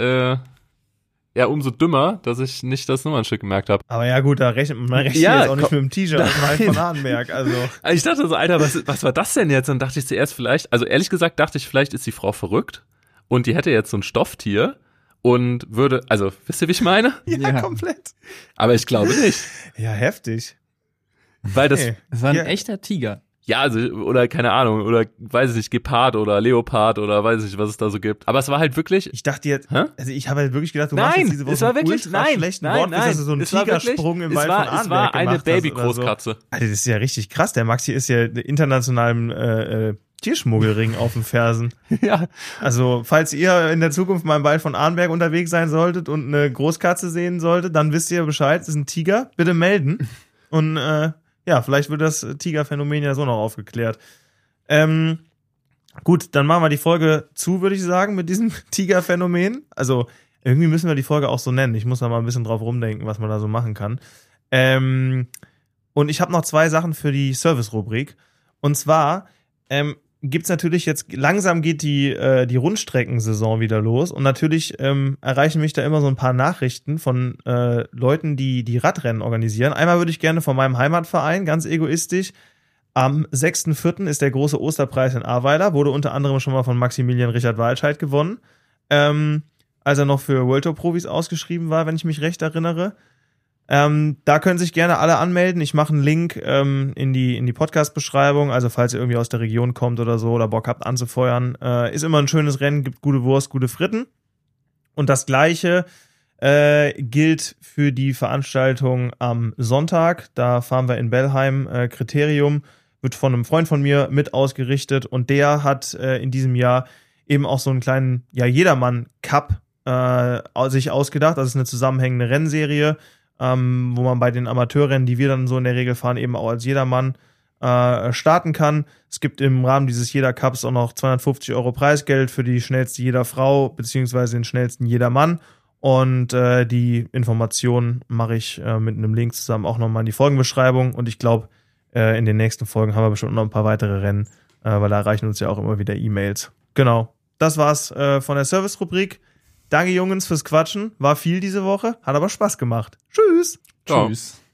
dümmer, dass ich nicht das Nummernschild gemerkt habe.
Aber ja gut, da rechnet man jetzt auch nicht mit dem T-Shirt von Arnberg. Also.
Ich dachte so, Alter, was war das denn jetzt? Und dachte ich zuerst vielleicht ist die Frau verrückt und die hätte jetzt so ein Stofftier und würde, also wisst ihr, wie ich meine?
Ja, komplett.
Aber ich glaube nicht.
Ja, heftig.
Weil das
war ein echter Tiger.
Ja, also, oder keine Ahnung, oder weiß ich nicht, Gepard oder Leopard oder weiß ich nicht, was es da so gibt. Aber es war halt wirklich...
Ich dachte jetzt, also ich habe halt wirklich gedacht, du machst jetzt diese Woche
es war wirklich,
schlechten Wort, dass du so einen Tigersprung im Wald von Arnberg
es war eine Baby-Großkatze.
So. Alter, das ist ja richtig krass. Der Maxi ist ja internationalem Tierschmuggelring auf den Fersen.
Ja.
Also, falls ihr in der Zukunft mal im Wald von Arnberg unterwegs sein solltet und eine Großkatze sehen solltet, dann wisst ihr Bescheid, das ist ein Tiger. Bitte melden. Und ja, vielleicht wird das Tigerphänomen ja so noch aufgeklärt. Gut, dann machen wir die Folge zu, würde ich sagen, mit diesem Tigerphänomen. Also, irgendwie müssen wir die Folge auch so nennen. Ich muss da mal ein bisschen drauf rumdenken, was man da so machen kann. Und ich habe noch 2 Sachen für die Service-Rubrik. Und zwar gibt's natürlich jetzt, langsam geht die Rundstreckensaison wieder los. Und natürlich erreichen mich da immer so ein paar Nachrichten von Leuten, die Radrennen organisieren. Einmal würde ich gerne von meinem Heimatverein, ganz egoistisch, am 6.4. ist der große Osterpreis in Ahrweiler, wurde unter anderem schon mal von Maximilian Richard Walscheid gewonnen, als er noch für World Tour Profis ausgeschrieben war, wenn ich mich recht erinnere. Da können sich gerne alle anmelden. Ich mache einen Link in die Podcast-Beschreibung. Also falls ihr irgendwie aus der Region kommt oder so oder Bock habt anzufeuern, ist immer ein schönes Rennen, gibt gute Wurst, gute Fritten. Und das Gleiche gilt für die Veranstaltung am Sonntag. Da fahren wir in Bellheim. Kriterium wird von einem Freund von mir mit ausgerichtet und der hat in diesem Jahr eben auch so einen kleinen, Jedermann-Cup sich ausgedacht. Das ist eine zusammenhängende Rennserie, wo man bei den Amateurrennen, die wir dann so in der Regel fahren, eben auch als Jedermann starten kann. Es gibt im Rahmen dieses Jeder-Cups auch noch 250 € Preisgeld für die schnellste Jederfrau beziehungsweise den schnellsten Jedermann. Und die Informationen mache ich mit einem Link zusammen auch nochmal in die Folgenbeschreibung. Und ich glaube, in den nächsten Folgen haben wir bestimmt noch ein paar weitere Rennen, weil da erreichen uns ja auch immer wieder E-Mails. Genau, das war's von der Service-Rubrik. Danke, Jungs, fürs Quatschen. War viel diese Woche, hat aber Spaß gemacht. Tschüss.
Ciao.
Tschüss.